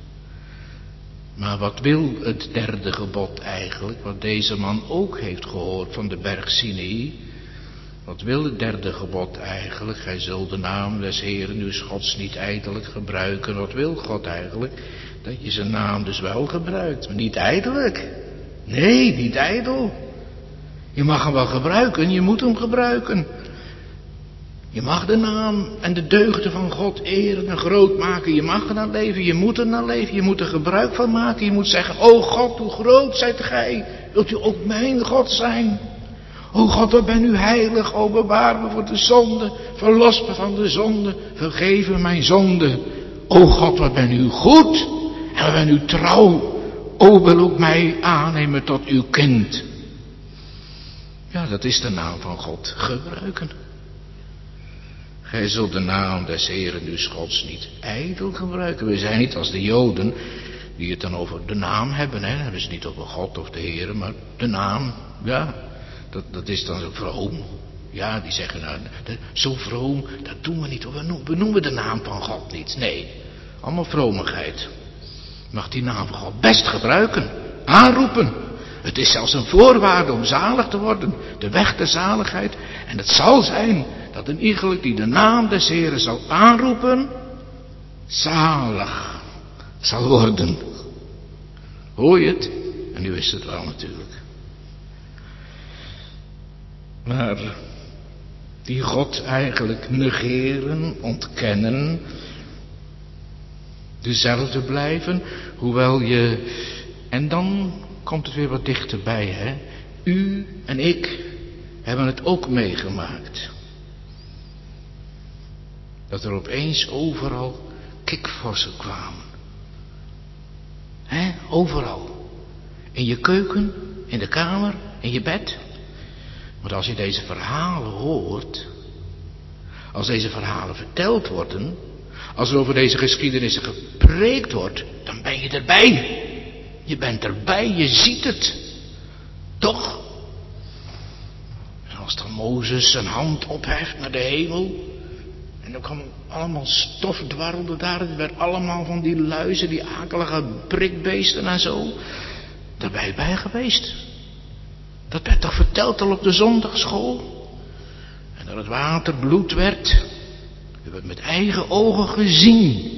Maar wat wil het derde gebod eigenlijk, wat deze man ook heeft gehoord van de berg Sinai? Wat wil het derde gebod eigenlijk? Gij zult de naam des Heeren uws Gods niet ijdelijk gebruiken. Wat wil God eigenlijk? Dat je zijn naam dus wel gebruikt, maar niet ijdelijk. Nee, niet ijdel. Je mag hem wel gebruiken, je moet hem gebruiken. Je mag de naam en de deugden van God eren en groot maken. Je mag er naar leven, je moet er naar leven. Je moet er gebruik van maken. Je moet zeggen, o God, hoe groot zijt gij. Wilt u ook mijn God zijn? O God, wat ben u heilig. O bewaar me voor de zonde. Verlos me van de zonde. Vergeef me mijn zonde. O God, wat ben u goed. En wat ben u trouw. O wil ook mij aannemen tot uw kind. Ja, dat is de naam van God. Gebruiken. Gij zult de naam des Heeren uws Gods niet ijdel gebruiken. We zijn niet als de Joden die het dan over de naam hebben. Hè? Dan hebben ze niet over God of de Heere, maar de naam. Ja, dat is dan zo vroom. Ja, die zeggen nou, zo vroom, dat doen we niet. We noemen de naam van God niet. Nee, allemaal vromigheid. Mag die naam van God best gebruiken. Aanroepen. Het is zelfs een voorwaarde om zalig te worden. De weg der zaligheid. En het zal zijn dat een iegelijk die de naam des Heeren zal aanroepen, zalig zal worden. Hoor je het? En u wist het wel natuurlijk. Maar die God eigenlijk negeren, ontkennen, dezelfde blijven, hoewel je, en dan komt het weer wat dichterbij, hè. U en ik hebben het ook meegemaakt. Dat er opeens overal kikvorsen kwamen. Hè, overal. In je keuken, in de kamer, in je bed. Want als je deze verhalen hoort, als deze verhalen verteld worden, als er over deze geschiedenissen gepreekt wordt, dan ben je erbij. Je bent erbij, je ziet het. Toch? En als dan Mozes zijn hand opheft naar de hemel, en er kwam allemaal stof dwarrelde daar, het werd allemaal van die luizen, die akelige prikbeesten en zo. Daar ben je bij geweest. Dat werd toch verteld al op de zondagschool? En dat het water bloed werd. We hebben het met eigen ogen gezien.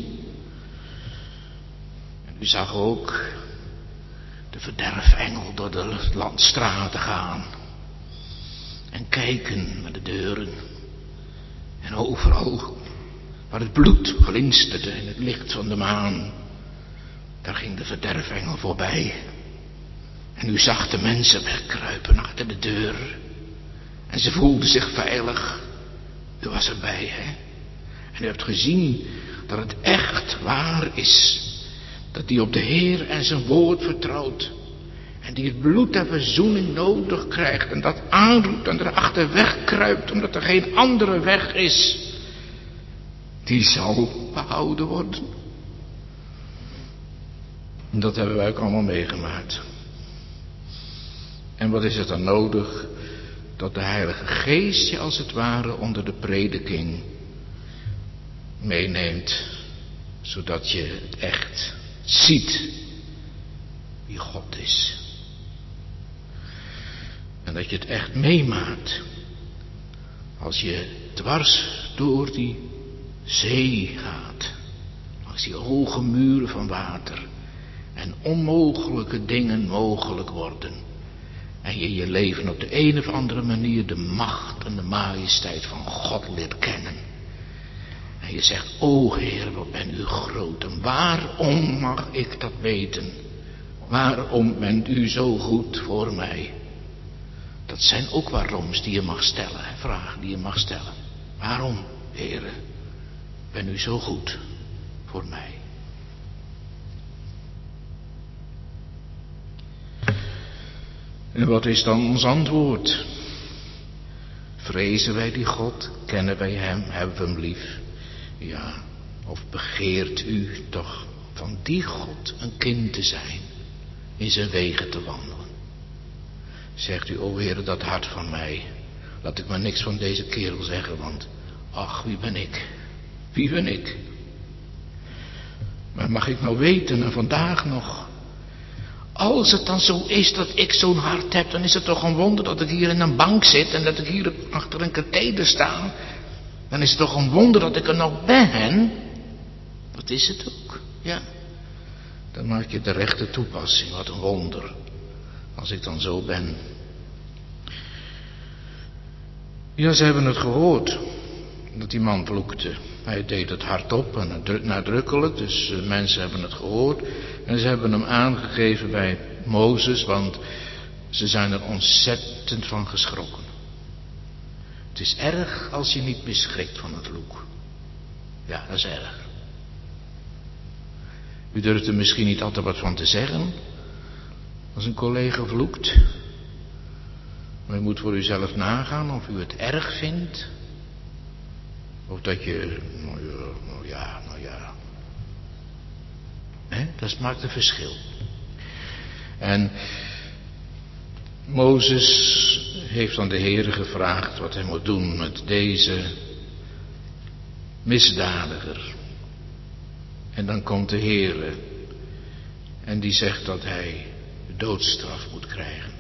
En u zag ook de verderfengel door de landstraten gaan. En kijken naar de deuren. En overal waar het bloed glinsterde in het licht van de maan, daar ging de verderfengel voorbij. En u zag de mensen wegkruipen achter de deur. En ze voelden zich veilig. U was erbij, hè? En u hebt gezien dat het echt waar is. Dat hij op de Heer en zijn woord vertrouwt. En die het bloed der verzoening nodig krijgt en dat aanroept en erachter wegkruipt omdat er geen andere weg is. Die zal behouden worden. En dat hebben wij ook allemaal meegemaakt. En wat is het dan nodig? Dat de Heilige Geest je als het ware onder de prediking meeneemt. Zodat je het echt ziet wie God is. En dat je het echt meemaakt. Als je dwars door die zee gaat. Langs die hoge muren van water. En onmogelijke dingen mogelijk worden. En je je leven op de een of andere manier de macht en de majesteit van God leert kennen. En je zegt, o Heer, wat ben u groot. En waarom mag ik dat weten? Waarom bent u zo goed voor mij? Dat zijn ook waaroms die je mag stellen. Vragen die je mag stellen. Waarom, Heer, ben u zo goed voor mij? En wat is dan ons antwoord? Vrezen wij die God? Kennen wij hem? Hebben we hem lief? Ja, of begeert u toch van die God een kind te zijn, in zijn wegen te wandelen? Zegt u, o Heer, dat hart van mij, laat ik maar niks van deze kerel zeggen, want ach, wie ben ik? Wie ben ik? Maar mag ik nou weten, en vandaag nog, als het dan zo is dat ik zo'n hart heb, dan is het toch een wonder dat ik hier in een bank zit en dat ik hier achter een katheder sta. Dan is het toch een wonder dat ik er nog ben. Dat is het ook, ja. Dan maak je de rechte toepassing, wat een wonder. Als ik dan zo ben. Ja, ze hebben het gehoord. Dat die man vloekte. Hij deed het hardop en nadrukkelijk. Dus mensen hebben het gehoord. En ze hebben hem aangegeven bij Mozes. Want ze zijn er ontzettend van geschrokken. Het is erg als je niet beschrikt van een vloek. Ja, dat is erg. U durft er misschien niet altijd wat van te zeggen. Als een collega vloekt. Maar u moet voor uzelf nagaan of u het erg vindt. Of dat je, nou ja. Dat maakt een verschil. En Mozes heeft aan de Heere gevraagd wat hij moet doen met deze misdadiger. En dan komt de Heere en die zegt dat hij de doodstraf moet krijgen.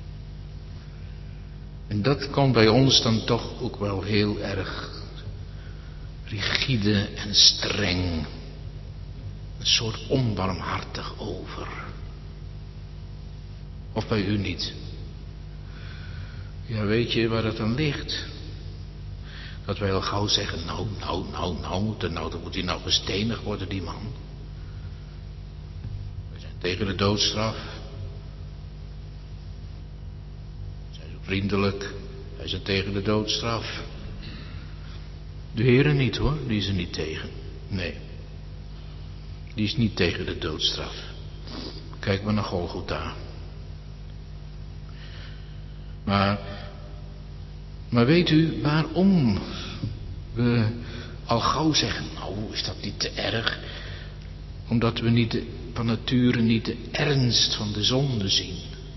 En dat komt bij ons dan toch ook wel heel erg rigide en streng. Een soort onbarmhartig over. Of bij u niet? Ja, weet je waar dat aan ligt? Dat wij al gauw zeggen, nou, dan moet hij nou gestenigd worden, die man. We zijn tegen de doodstraf. We zijn zo vriendelijk. Wij zijn tegen de doodstraf. De Heere niet hoor, die is er niet tegen. Nee. Die is niet tegen de doodstraf. Kijk maar naar Golgotha. Maar weet u waarom we al gauw zeggen, nou is dat niet te erg? Omdat we van nature niet de ernst van de zonde zien.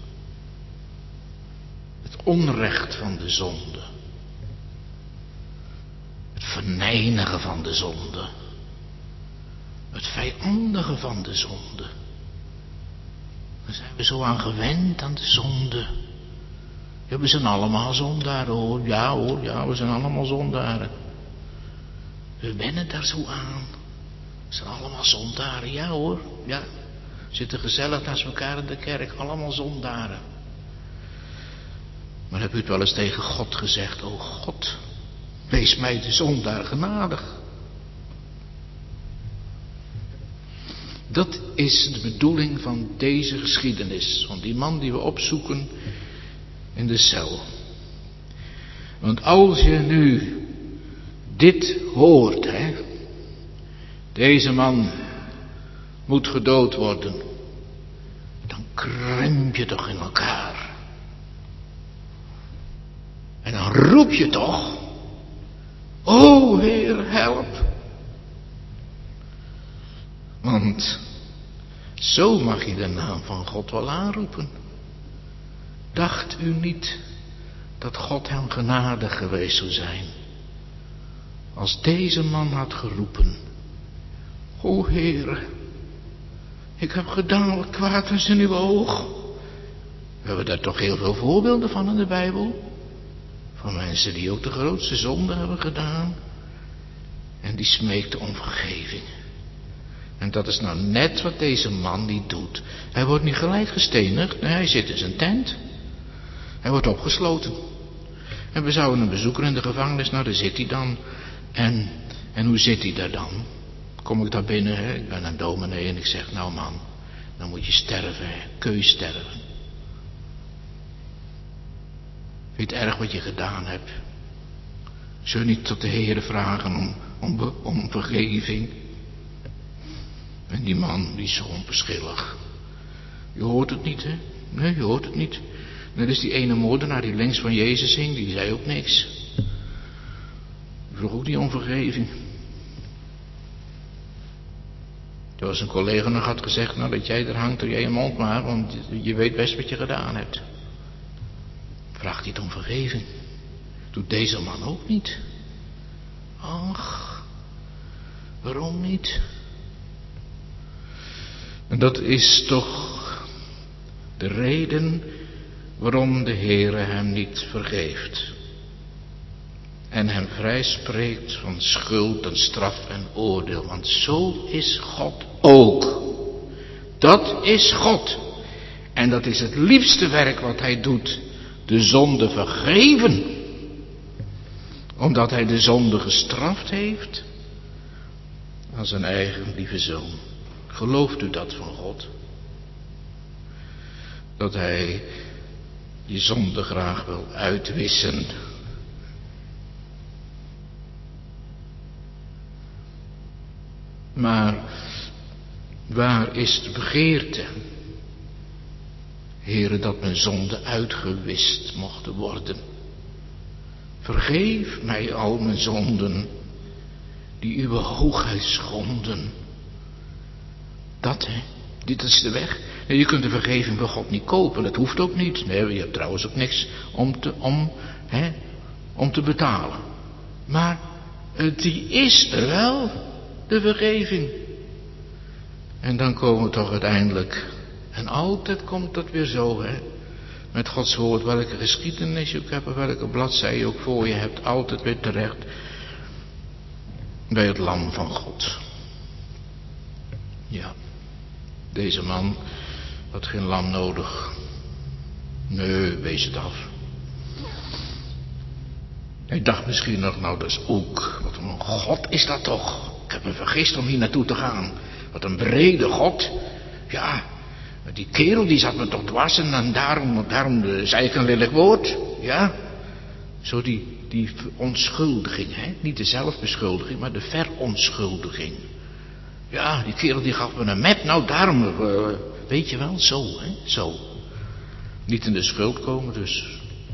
Het onrecht van de zonde. Het verneinigen van de zonde. Het vijandige van de zonde. Daar zijn we zo aan gewend aan de zonde. Ja, we zijn allemaal zondaren hoor. Ja, we zijn allemaal zondaren. We wennen daar zo aan. We zijn allemaal zondaren, ja hoor. Ja, we zitten gezellig naast elkaar in de kerk, allemaal zondaren. Maar heb u het wel eens tegen God gezegd? O God, wees mij de zondaar genadig. Dat is de bedoeling van deze geschiedenis. Van die man die we opzoeken in de cel. Want als je nu dit hoort, deze man moet gedood worden. Dan krimp je toch in elkaar. En dan roep je toch, o Heer, help. Want zo mag je de naam van God wel aanroepen. Dacht u niet dat God hem genadig geweest zou zijn, als deze man had geroepen, o Heer, ik heb gedaan wat kwaad is in uw oog. We hebben daar toch heel veel voorbeelden van in de Bijbel. Van mensen die ook de grootste zonde hebben gedaan. En die smeekten om vergeving. En dat is nou net wat deze man niet doet. Hij wordt niet gelijk gestenigd. Nee, hij zit in zijn tent. Hij wordt opgesloten. En we zouden een bezoeker in de gevangenis. Nou, daar zit hij dan. En hoe zit hij daar dan? Kom ik daar binnen, hè? Ik ben een dominee en ik zeg, nou man, dan moet je sterven, hè? Kun je sterven? Vind je het erg wat je gedaan hebt? Zul je niet tot de Heere vragen om vergeving? En die man, die is zo onverschillig. Je hoort het niet, hè? Nee, je hoort het niet. Net is die ene moordenaar die links van Jezus hing, die zei ook niks. Die vroeg ook niet om vergeving. Er was een collega nog had gezegd, nou dat jij er hangt, doe jij je mond maar, want je weet best wat je gedaan hebt. Vraagt niet om vergeving. Doet deze man ook niet. Ach, waarom niet? En dat is toch de reden waarom de Heere hem niet vergeeft. En hem vrijspreekt van schuld en straf en oordeel. Want zo is God ook. Dat is God. En dat is het liefste werk wat hij doet. De zonde vergeven. Omdat hij de zonde gestraft heeft. Aan zijn eigen lieve zoon. Gelooft u dat van God? Dat hij je zonde graag wil uitwissen. Maar waar is de begeerte? Heere, dat mijn zonden uitgewist mochten worden. Vergeef mij al mijn zonden, die uw hoogheid schonden. Dat, hè? Dit is de weg. Nee, je kunt de vergeving van God niet kopen, dat hoeft ook niet. Nee, je hebt trouwens ook niks om te betalen. Maar die is er wel, de vergeving. En dan komen we toch uiteindelijk, en altijd komt dat weer zo, hè? Met Gods woord, welke geschiedenis je ook hebt, welke bladzij je ook voor je hebt, altijd weer terecht bij het lam van God. Ja, deze man had geen lam nodig. Nee, wees het af. Hij dacht misschien nog, nou dat is ook, wat een God is dat toch. Ik heb me vergist om hier naartoe te gaan. Wat een brede God. Ja, die kerel die zat me toch dwars en daarom zei ik een lelijk woord. Ja, zo die verontschuldiging, hè. Niet de zelfbeschuldiging, maar de verontschuldiging. Ja, die kerel die gaf me een mep, nou daarom, weet je wel, zo, hè, zo. Niet in de schuld komen dus.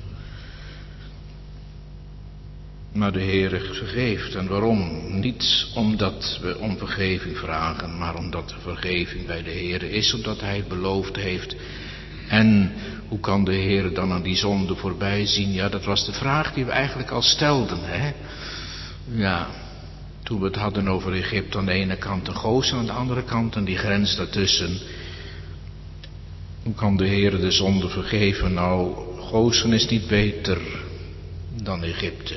Maar de Heere vergeeft. En waarom? Niet omdat we om vergeving vragen, maar omdat de vergeving bij de Heere is, omdat Hij het beloofd heeft. En hoe kan de Heere dan aan die zonde voorbij zien? Ja, dat was de vraag die we eigenlijk al stelden, hè. Ja, toen we het hadden over Egypte aan de ene kant en Gozen aan de andere kant en die grens daartussen. Hoe kan de Heere de zonde vergeven? Nou, Gozen is niet beter dan Egypte.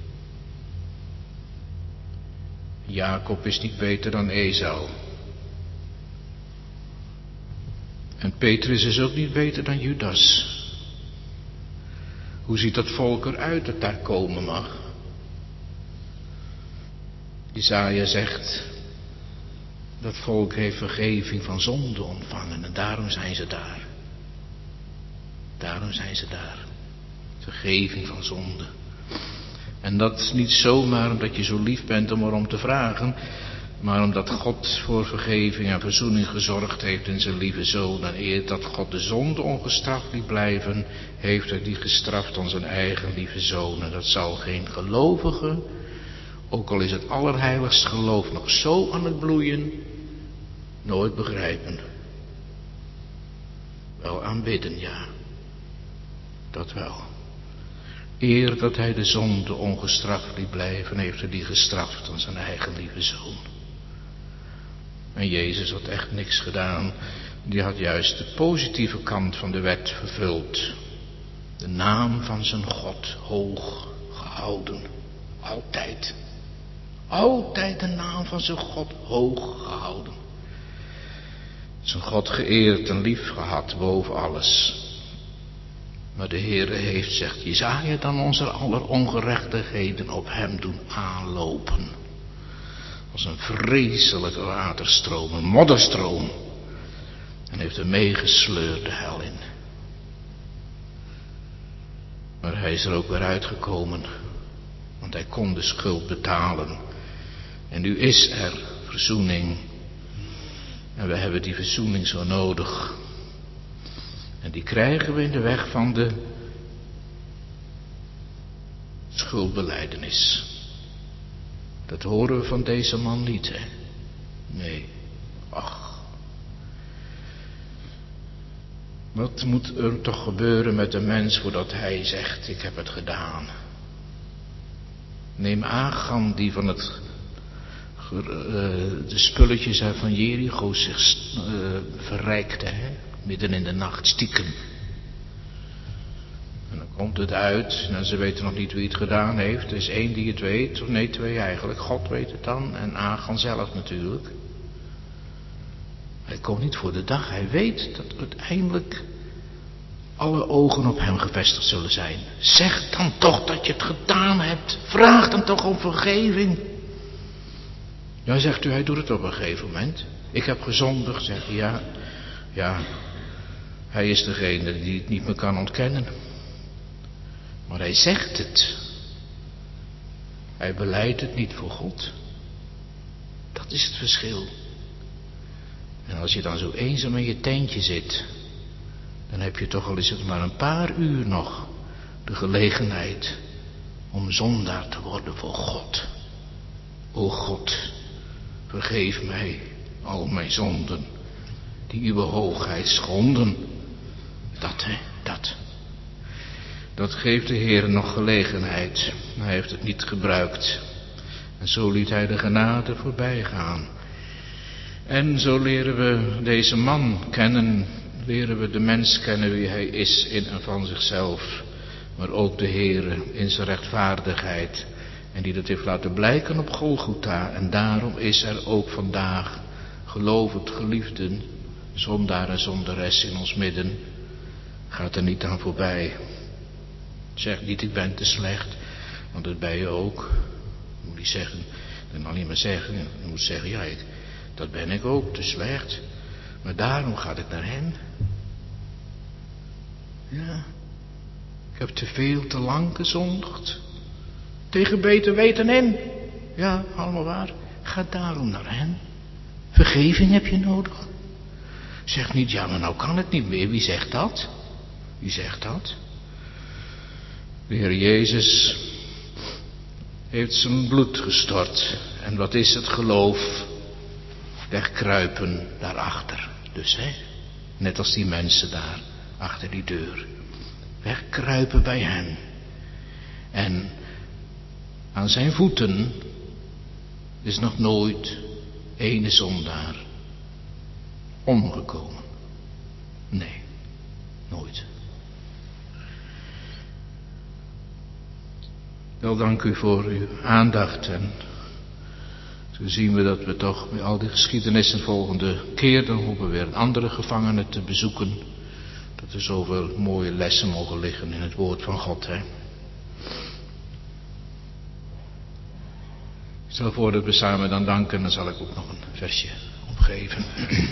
Jacob is niet beter dan Esau. En Petrus is ook niet beter dan Judas. Hoe ziet dat volk eruit dat daar komen mag? Jesaja zegt, dat volk heeft vergeving van zonde ontvangen en daarom zijn ze daar. Daarom zijn ze daar. Vergeving van zonde. En dat niet zomaar omdat je zo lief bent om erom te vragen. Maar omdat God voor vergeving en verzoening gezorgd heeft in zijn lieve zoon, en eer dat God de zonde ongestraft liet blijven, heeft hij die gestraft aan zijn eigen lieve zoon. En dat zal geen gelovige, ook al is het allerheiligst geloof nog zo aan het bloeien, nooit begrijpen. Wel aanbidden, ja, dat wel. Eer dat hij de zonde ongestraft liet blijven, heeft hij die gestraft aan zijn eigen lieve zoon. En Jezus had echt niks gedaan. Die had juist de positieve kant van de wet vervuld. De naam van zijn God hoog gehouden. Altijd. Altijd de naam van zijn God hoog gehouden. Zijn God geëerd en lief gehad boven alles. Maar de Heere heeft, zegt Jesaja, dan onze aller ongerechtigheden op hem doen aanlopen. Als een vreselijke waterstroom, een modderstroom. En heeft hem meegesleurd de hel in. Maar hij is er ook weer uitgekomen. Want hij kon de schuld betalen. En nu is er verzoening. En we hebben die verzoening zo nodig. En die krijgen we in de weg van de schuldbelijdenis. Dat horen we van deze man niet, hè? Nee. Ach. Wat moet er toch gebeuren met de mens voordat hij zegt, ik heb het gedaan. Neem Achan die van de spulletjes van Jericho zich verrijkte, hè? Midden in de nacht, stiekem. En dan komt het uit, nou, ze weten nog niet wie het gedaan heeft. Er is één die het weet, of nee, twee eigenlijk. God weet het dan en Achan zelf natuurlijk. Hij komt niet voor de dag, hij weet dat uiteindelijk alle ogen op hem gevestigd zullen zijn. Zeg dan toch dat je het gedaan hebt. Vraag dan toch om vergeving. Ja, zegt u, hij doet het op een gegeven moment. Ik heb gezondigd, zegt hij, ja. Hij is degene die het niet meer kan ontkennen. Maar hij zegt het. Hij belijdt het niet voor God. Dat is het verschil. En als je dan zo eenzaam in je tentje zit, dan heb je toch al is het maar een paar uur nog de gelegenheid om zondaar te worden voor God. O God, vergeef mij al mijn zonden, die uw hoogheid schonden. Dat, hè, dat. Dat geeft de Heer nog gelegenheid. Hij heeft het niet gebruikt. En zo liet hij de genade voorbij gaan. En zo leren we deze man kennen. Leren we de mens kennen wie hij is in en van zichzelf. Maar ook de Heer in zijn rechtvaardigheid. En die dat heeft laten blijken op Golgotha. En daarom is er ook vandaag, gelovend geliefden, zondaar en zondares in ons midden. Gaat er niet aan voorbij. Zeg niet, ik ben te slecht. Want dat ben je ook. Moet niet zeggen. Dan alleen maar zeggen. Je moet zeggen, ja, dat ben ik ook, te slecht. Maar daarom ga ik naar hem. Ja. Ik heb te veel, te lang gezondigd. Tegen beter weten in. Ja, allemaal waar. Ga daarom naar hem. Vergeving heb je nodig. Zeg niet, ja, maar nou kan het niet meer. Wie zegt dat? Wie zegt dat? De Heer Jezus heeft zijn bloed gestort. En wat is het geloof? Wegkruipen daarachter. Dus, hè? Net als die mensen daar, achter die deur. Wegkruipen bij hem. En aan zijn voeten is nog nooit ene zondaar omgekomen. Nee, nooit. Wel, dank u voor uw aandacht. En zo zien we dat we toch met al die geschiedenissen volgende keer, dan hoeven we weer een andere gevangene te bezoeken. Dat er zoveel mooie lessen mogen liggen in het woord van God, hè. Stel voor dat we samen dan danken, dan zal ik ook nog een versje opgeven.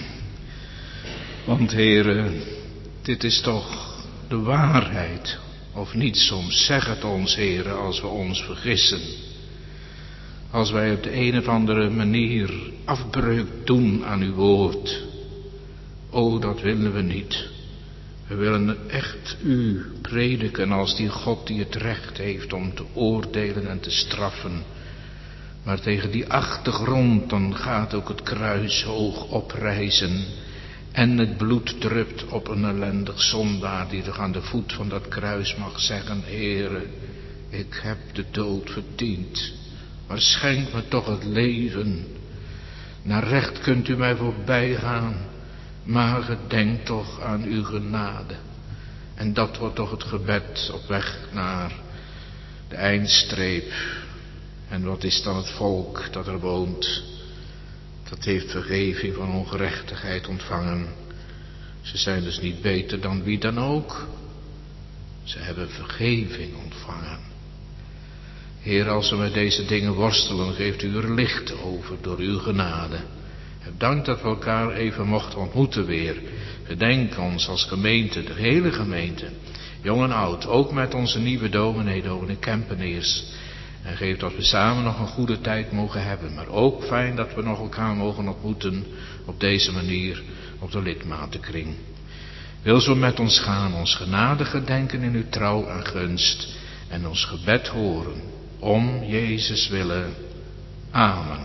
Want Heere, dit is toch de waarheid, of niet soms? Zeg het ons, Heere, als we ons vergissen. als wij op de een of andere manier afbreuk doen aan uw woord. O, dat willen we niet. We willen echt u prediken als die God die het recht heeft om te oordelen en te straffen. Maar tegen die achtergrond dan gaat ook het kruis hoog oprijzen. En het bloed drupt op een ellendig zondaar die toch aan de voet van dat kruis mag zeggen: Heere, ik heb de dood verdiend, maar schenk me toch het leven. Naar recht kunt u mij voorbij gaan, maar gedenk toch aan uw genade. En dat wordt toch het gebed op weg naar de eindstreep. En wat is dan het volk dat er woont? Dat heeft vergeving van ongerechtigheid ontvangen. Ze zijn dus niet beter dan wie dan ook. Ze hebben vergeving ontvangen. Heer, als we met deze dingen worstelen, geeft u er licht over door uw genade. En dank dat we elkaar even mochten ontmoeten weer. Gedenk ons als gemeente, de hele gemeente, jong en oud, ook met onze nieuwe dominee Kempeneers. En geef dat we samen nog een goede tijd mogen hebben. Maar ook fijn dat we nog elkaar mogen ontmoeten op deze manier op de lidmatenkring. Wil zo met ons gaan, ons genade gedenken in uw trouw en gunst. En ons gebed horen, om Jezus willen. Amen.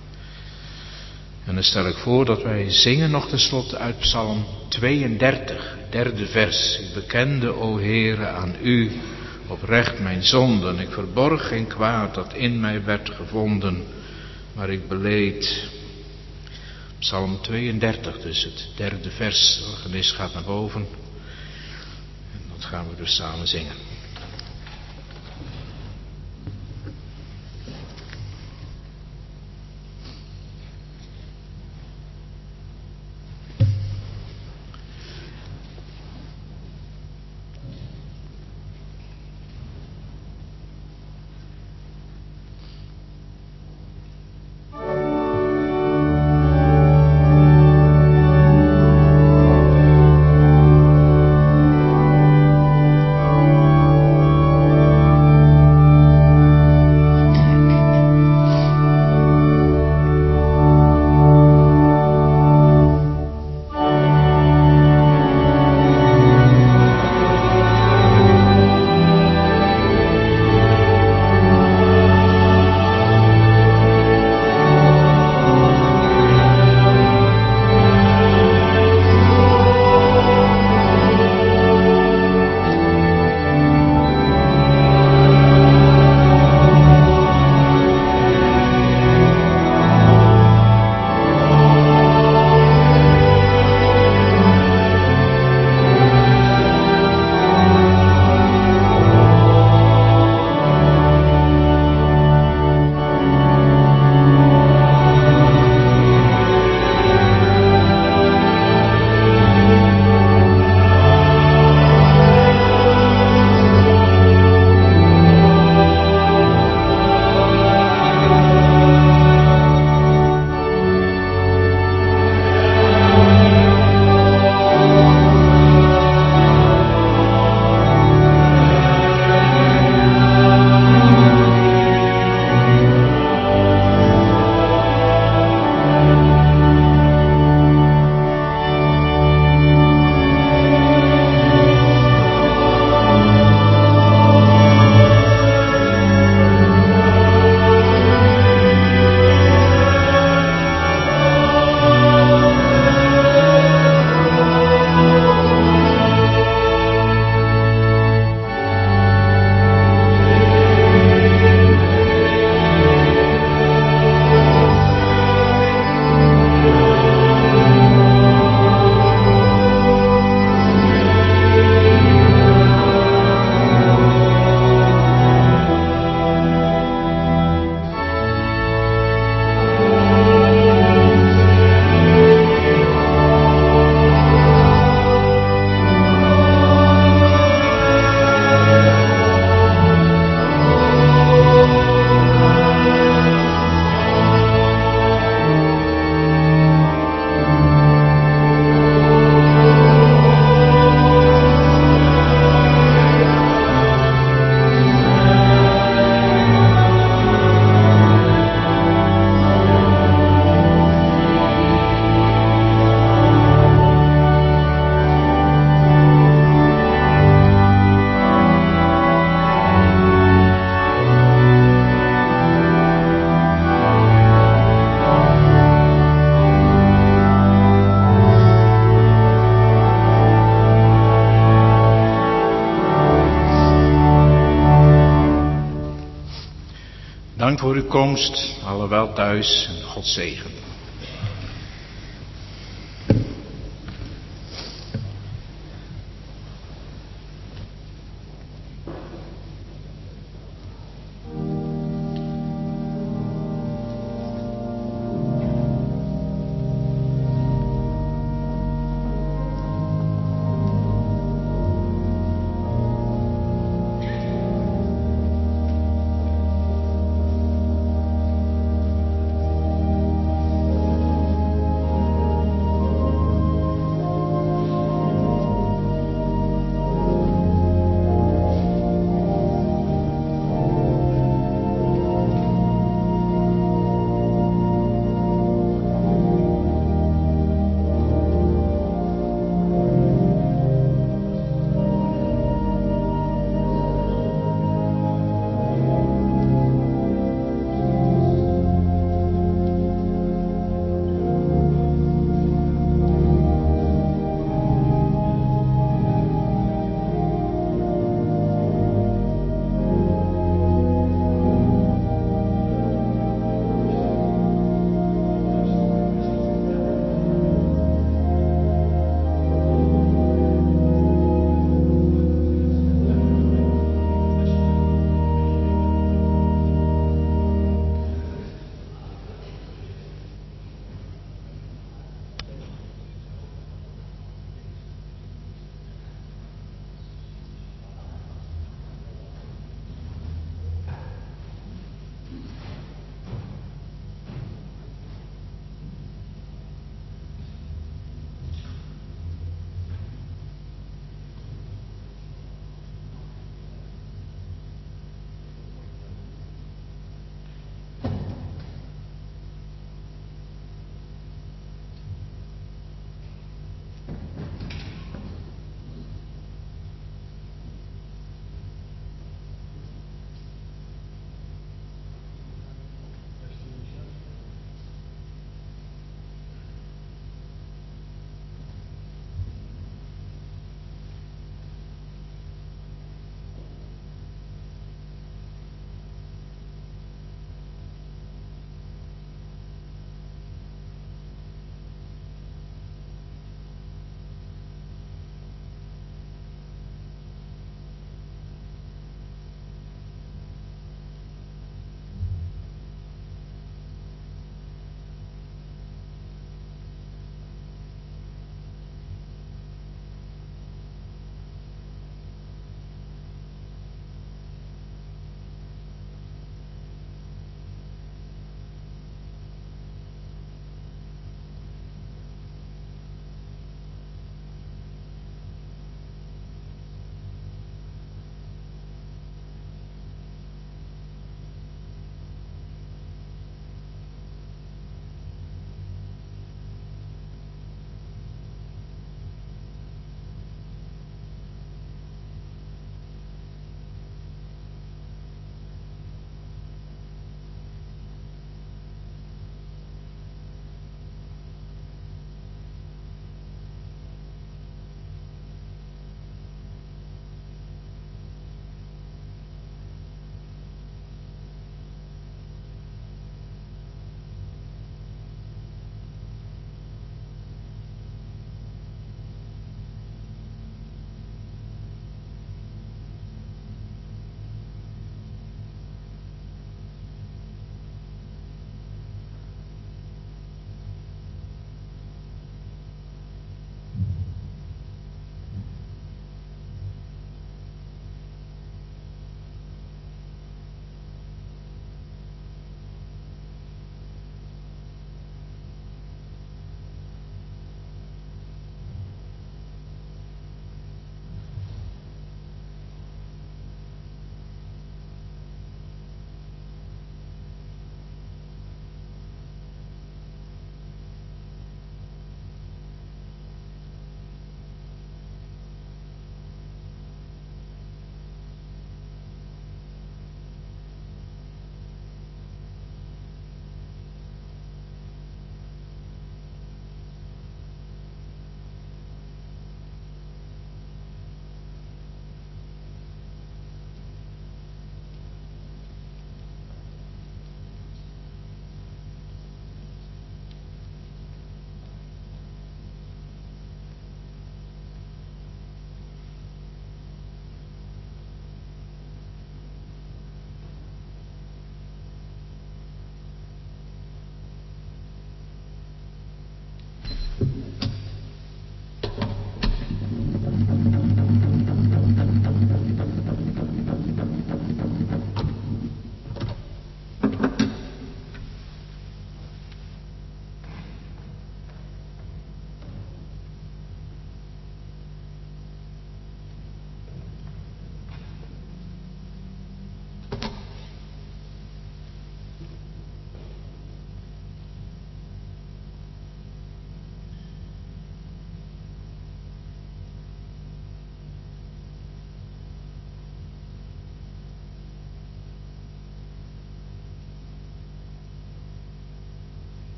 En dan stel ik voor dat wij zingen nog tenslotte uit Psalm 32, derde vers. Ik bekende, o Heere, aan u oprecht mijn zonden. Ik verborg geen kwaad dat in mij werd gevonden, maar ik beleed. Psalm 32, dus het derde vers. De organist gaat naar boven. En dat gaan we dus samen zingen. Dank voor uw komst, alle wel thuis en God zegent.